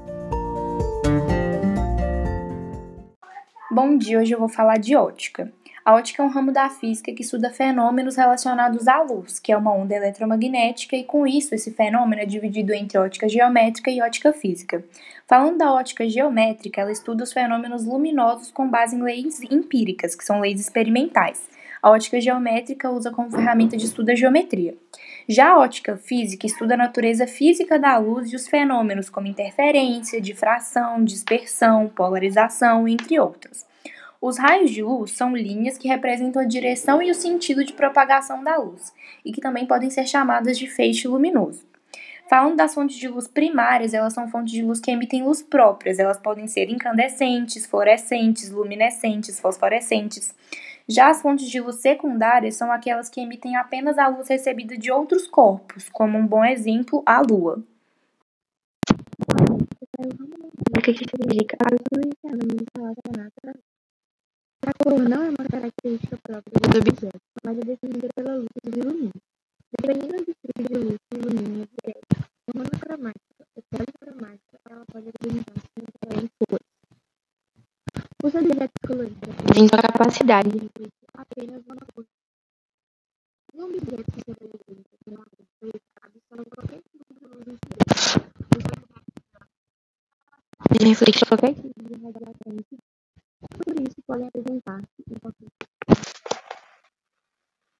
Bom dia, hoje eu vou falar de ótica. A ótica é um ramo da física que estuda fenômenos relacionados à luz, que é uma onda eletromagnética, e com isso esse fenômeno é dividido entre ótica geométrica e ótica física. Falando da ótica geométrica, ela estuda os fenômenos luminosos com base em leis empíricas, que são leis experimentais. A ótica geométrica usa como ferramenta de estudo a geometria. Já a ótica física estuda a natureza física da luz e os fenômenos como interferência, difração, dispersão, polarização, entre outros. Os raios de luz são linhas que representam a direção e o sentido de propagação da luz, e que também podem ser chamadas de feixe luminoso. Falando das fontes de luz primárias, elas são fontes de luz que emitem luz próprias. Elas podem ser incandescentes, fluorescentes, luminescentes, fosforescentes. Já as fontes de luz secundárias são aquelas que emitem apenas a luz recebida de outros corpos, como um bom exemplo, a Lua. O que significa a luz influenciada no instalar da natureza? A cor não é uma característica própria dos objetos, mas é definida pela luz que os ilumina. Dependendo do tipo de luz que ilumina o objeto, monocromática ou policromática, ela pode apresentar diferentes cores. Os objetos coloridos apresentam a capacidade de refletir apenas uma cor. Um objeto que se apresenta com uma cor preta absorve qualquer tipo de luz incidente. De refletir qualquer tipo de radiação incidente. Por isso, podem apresentar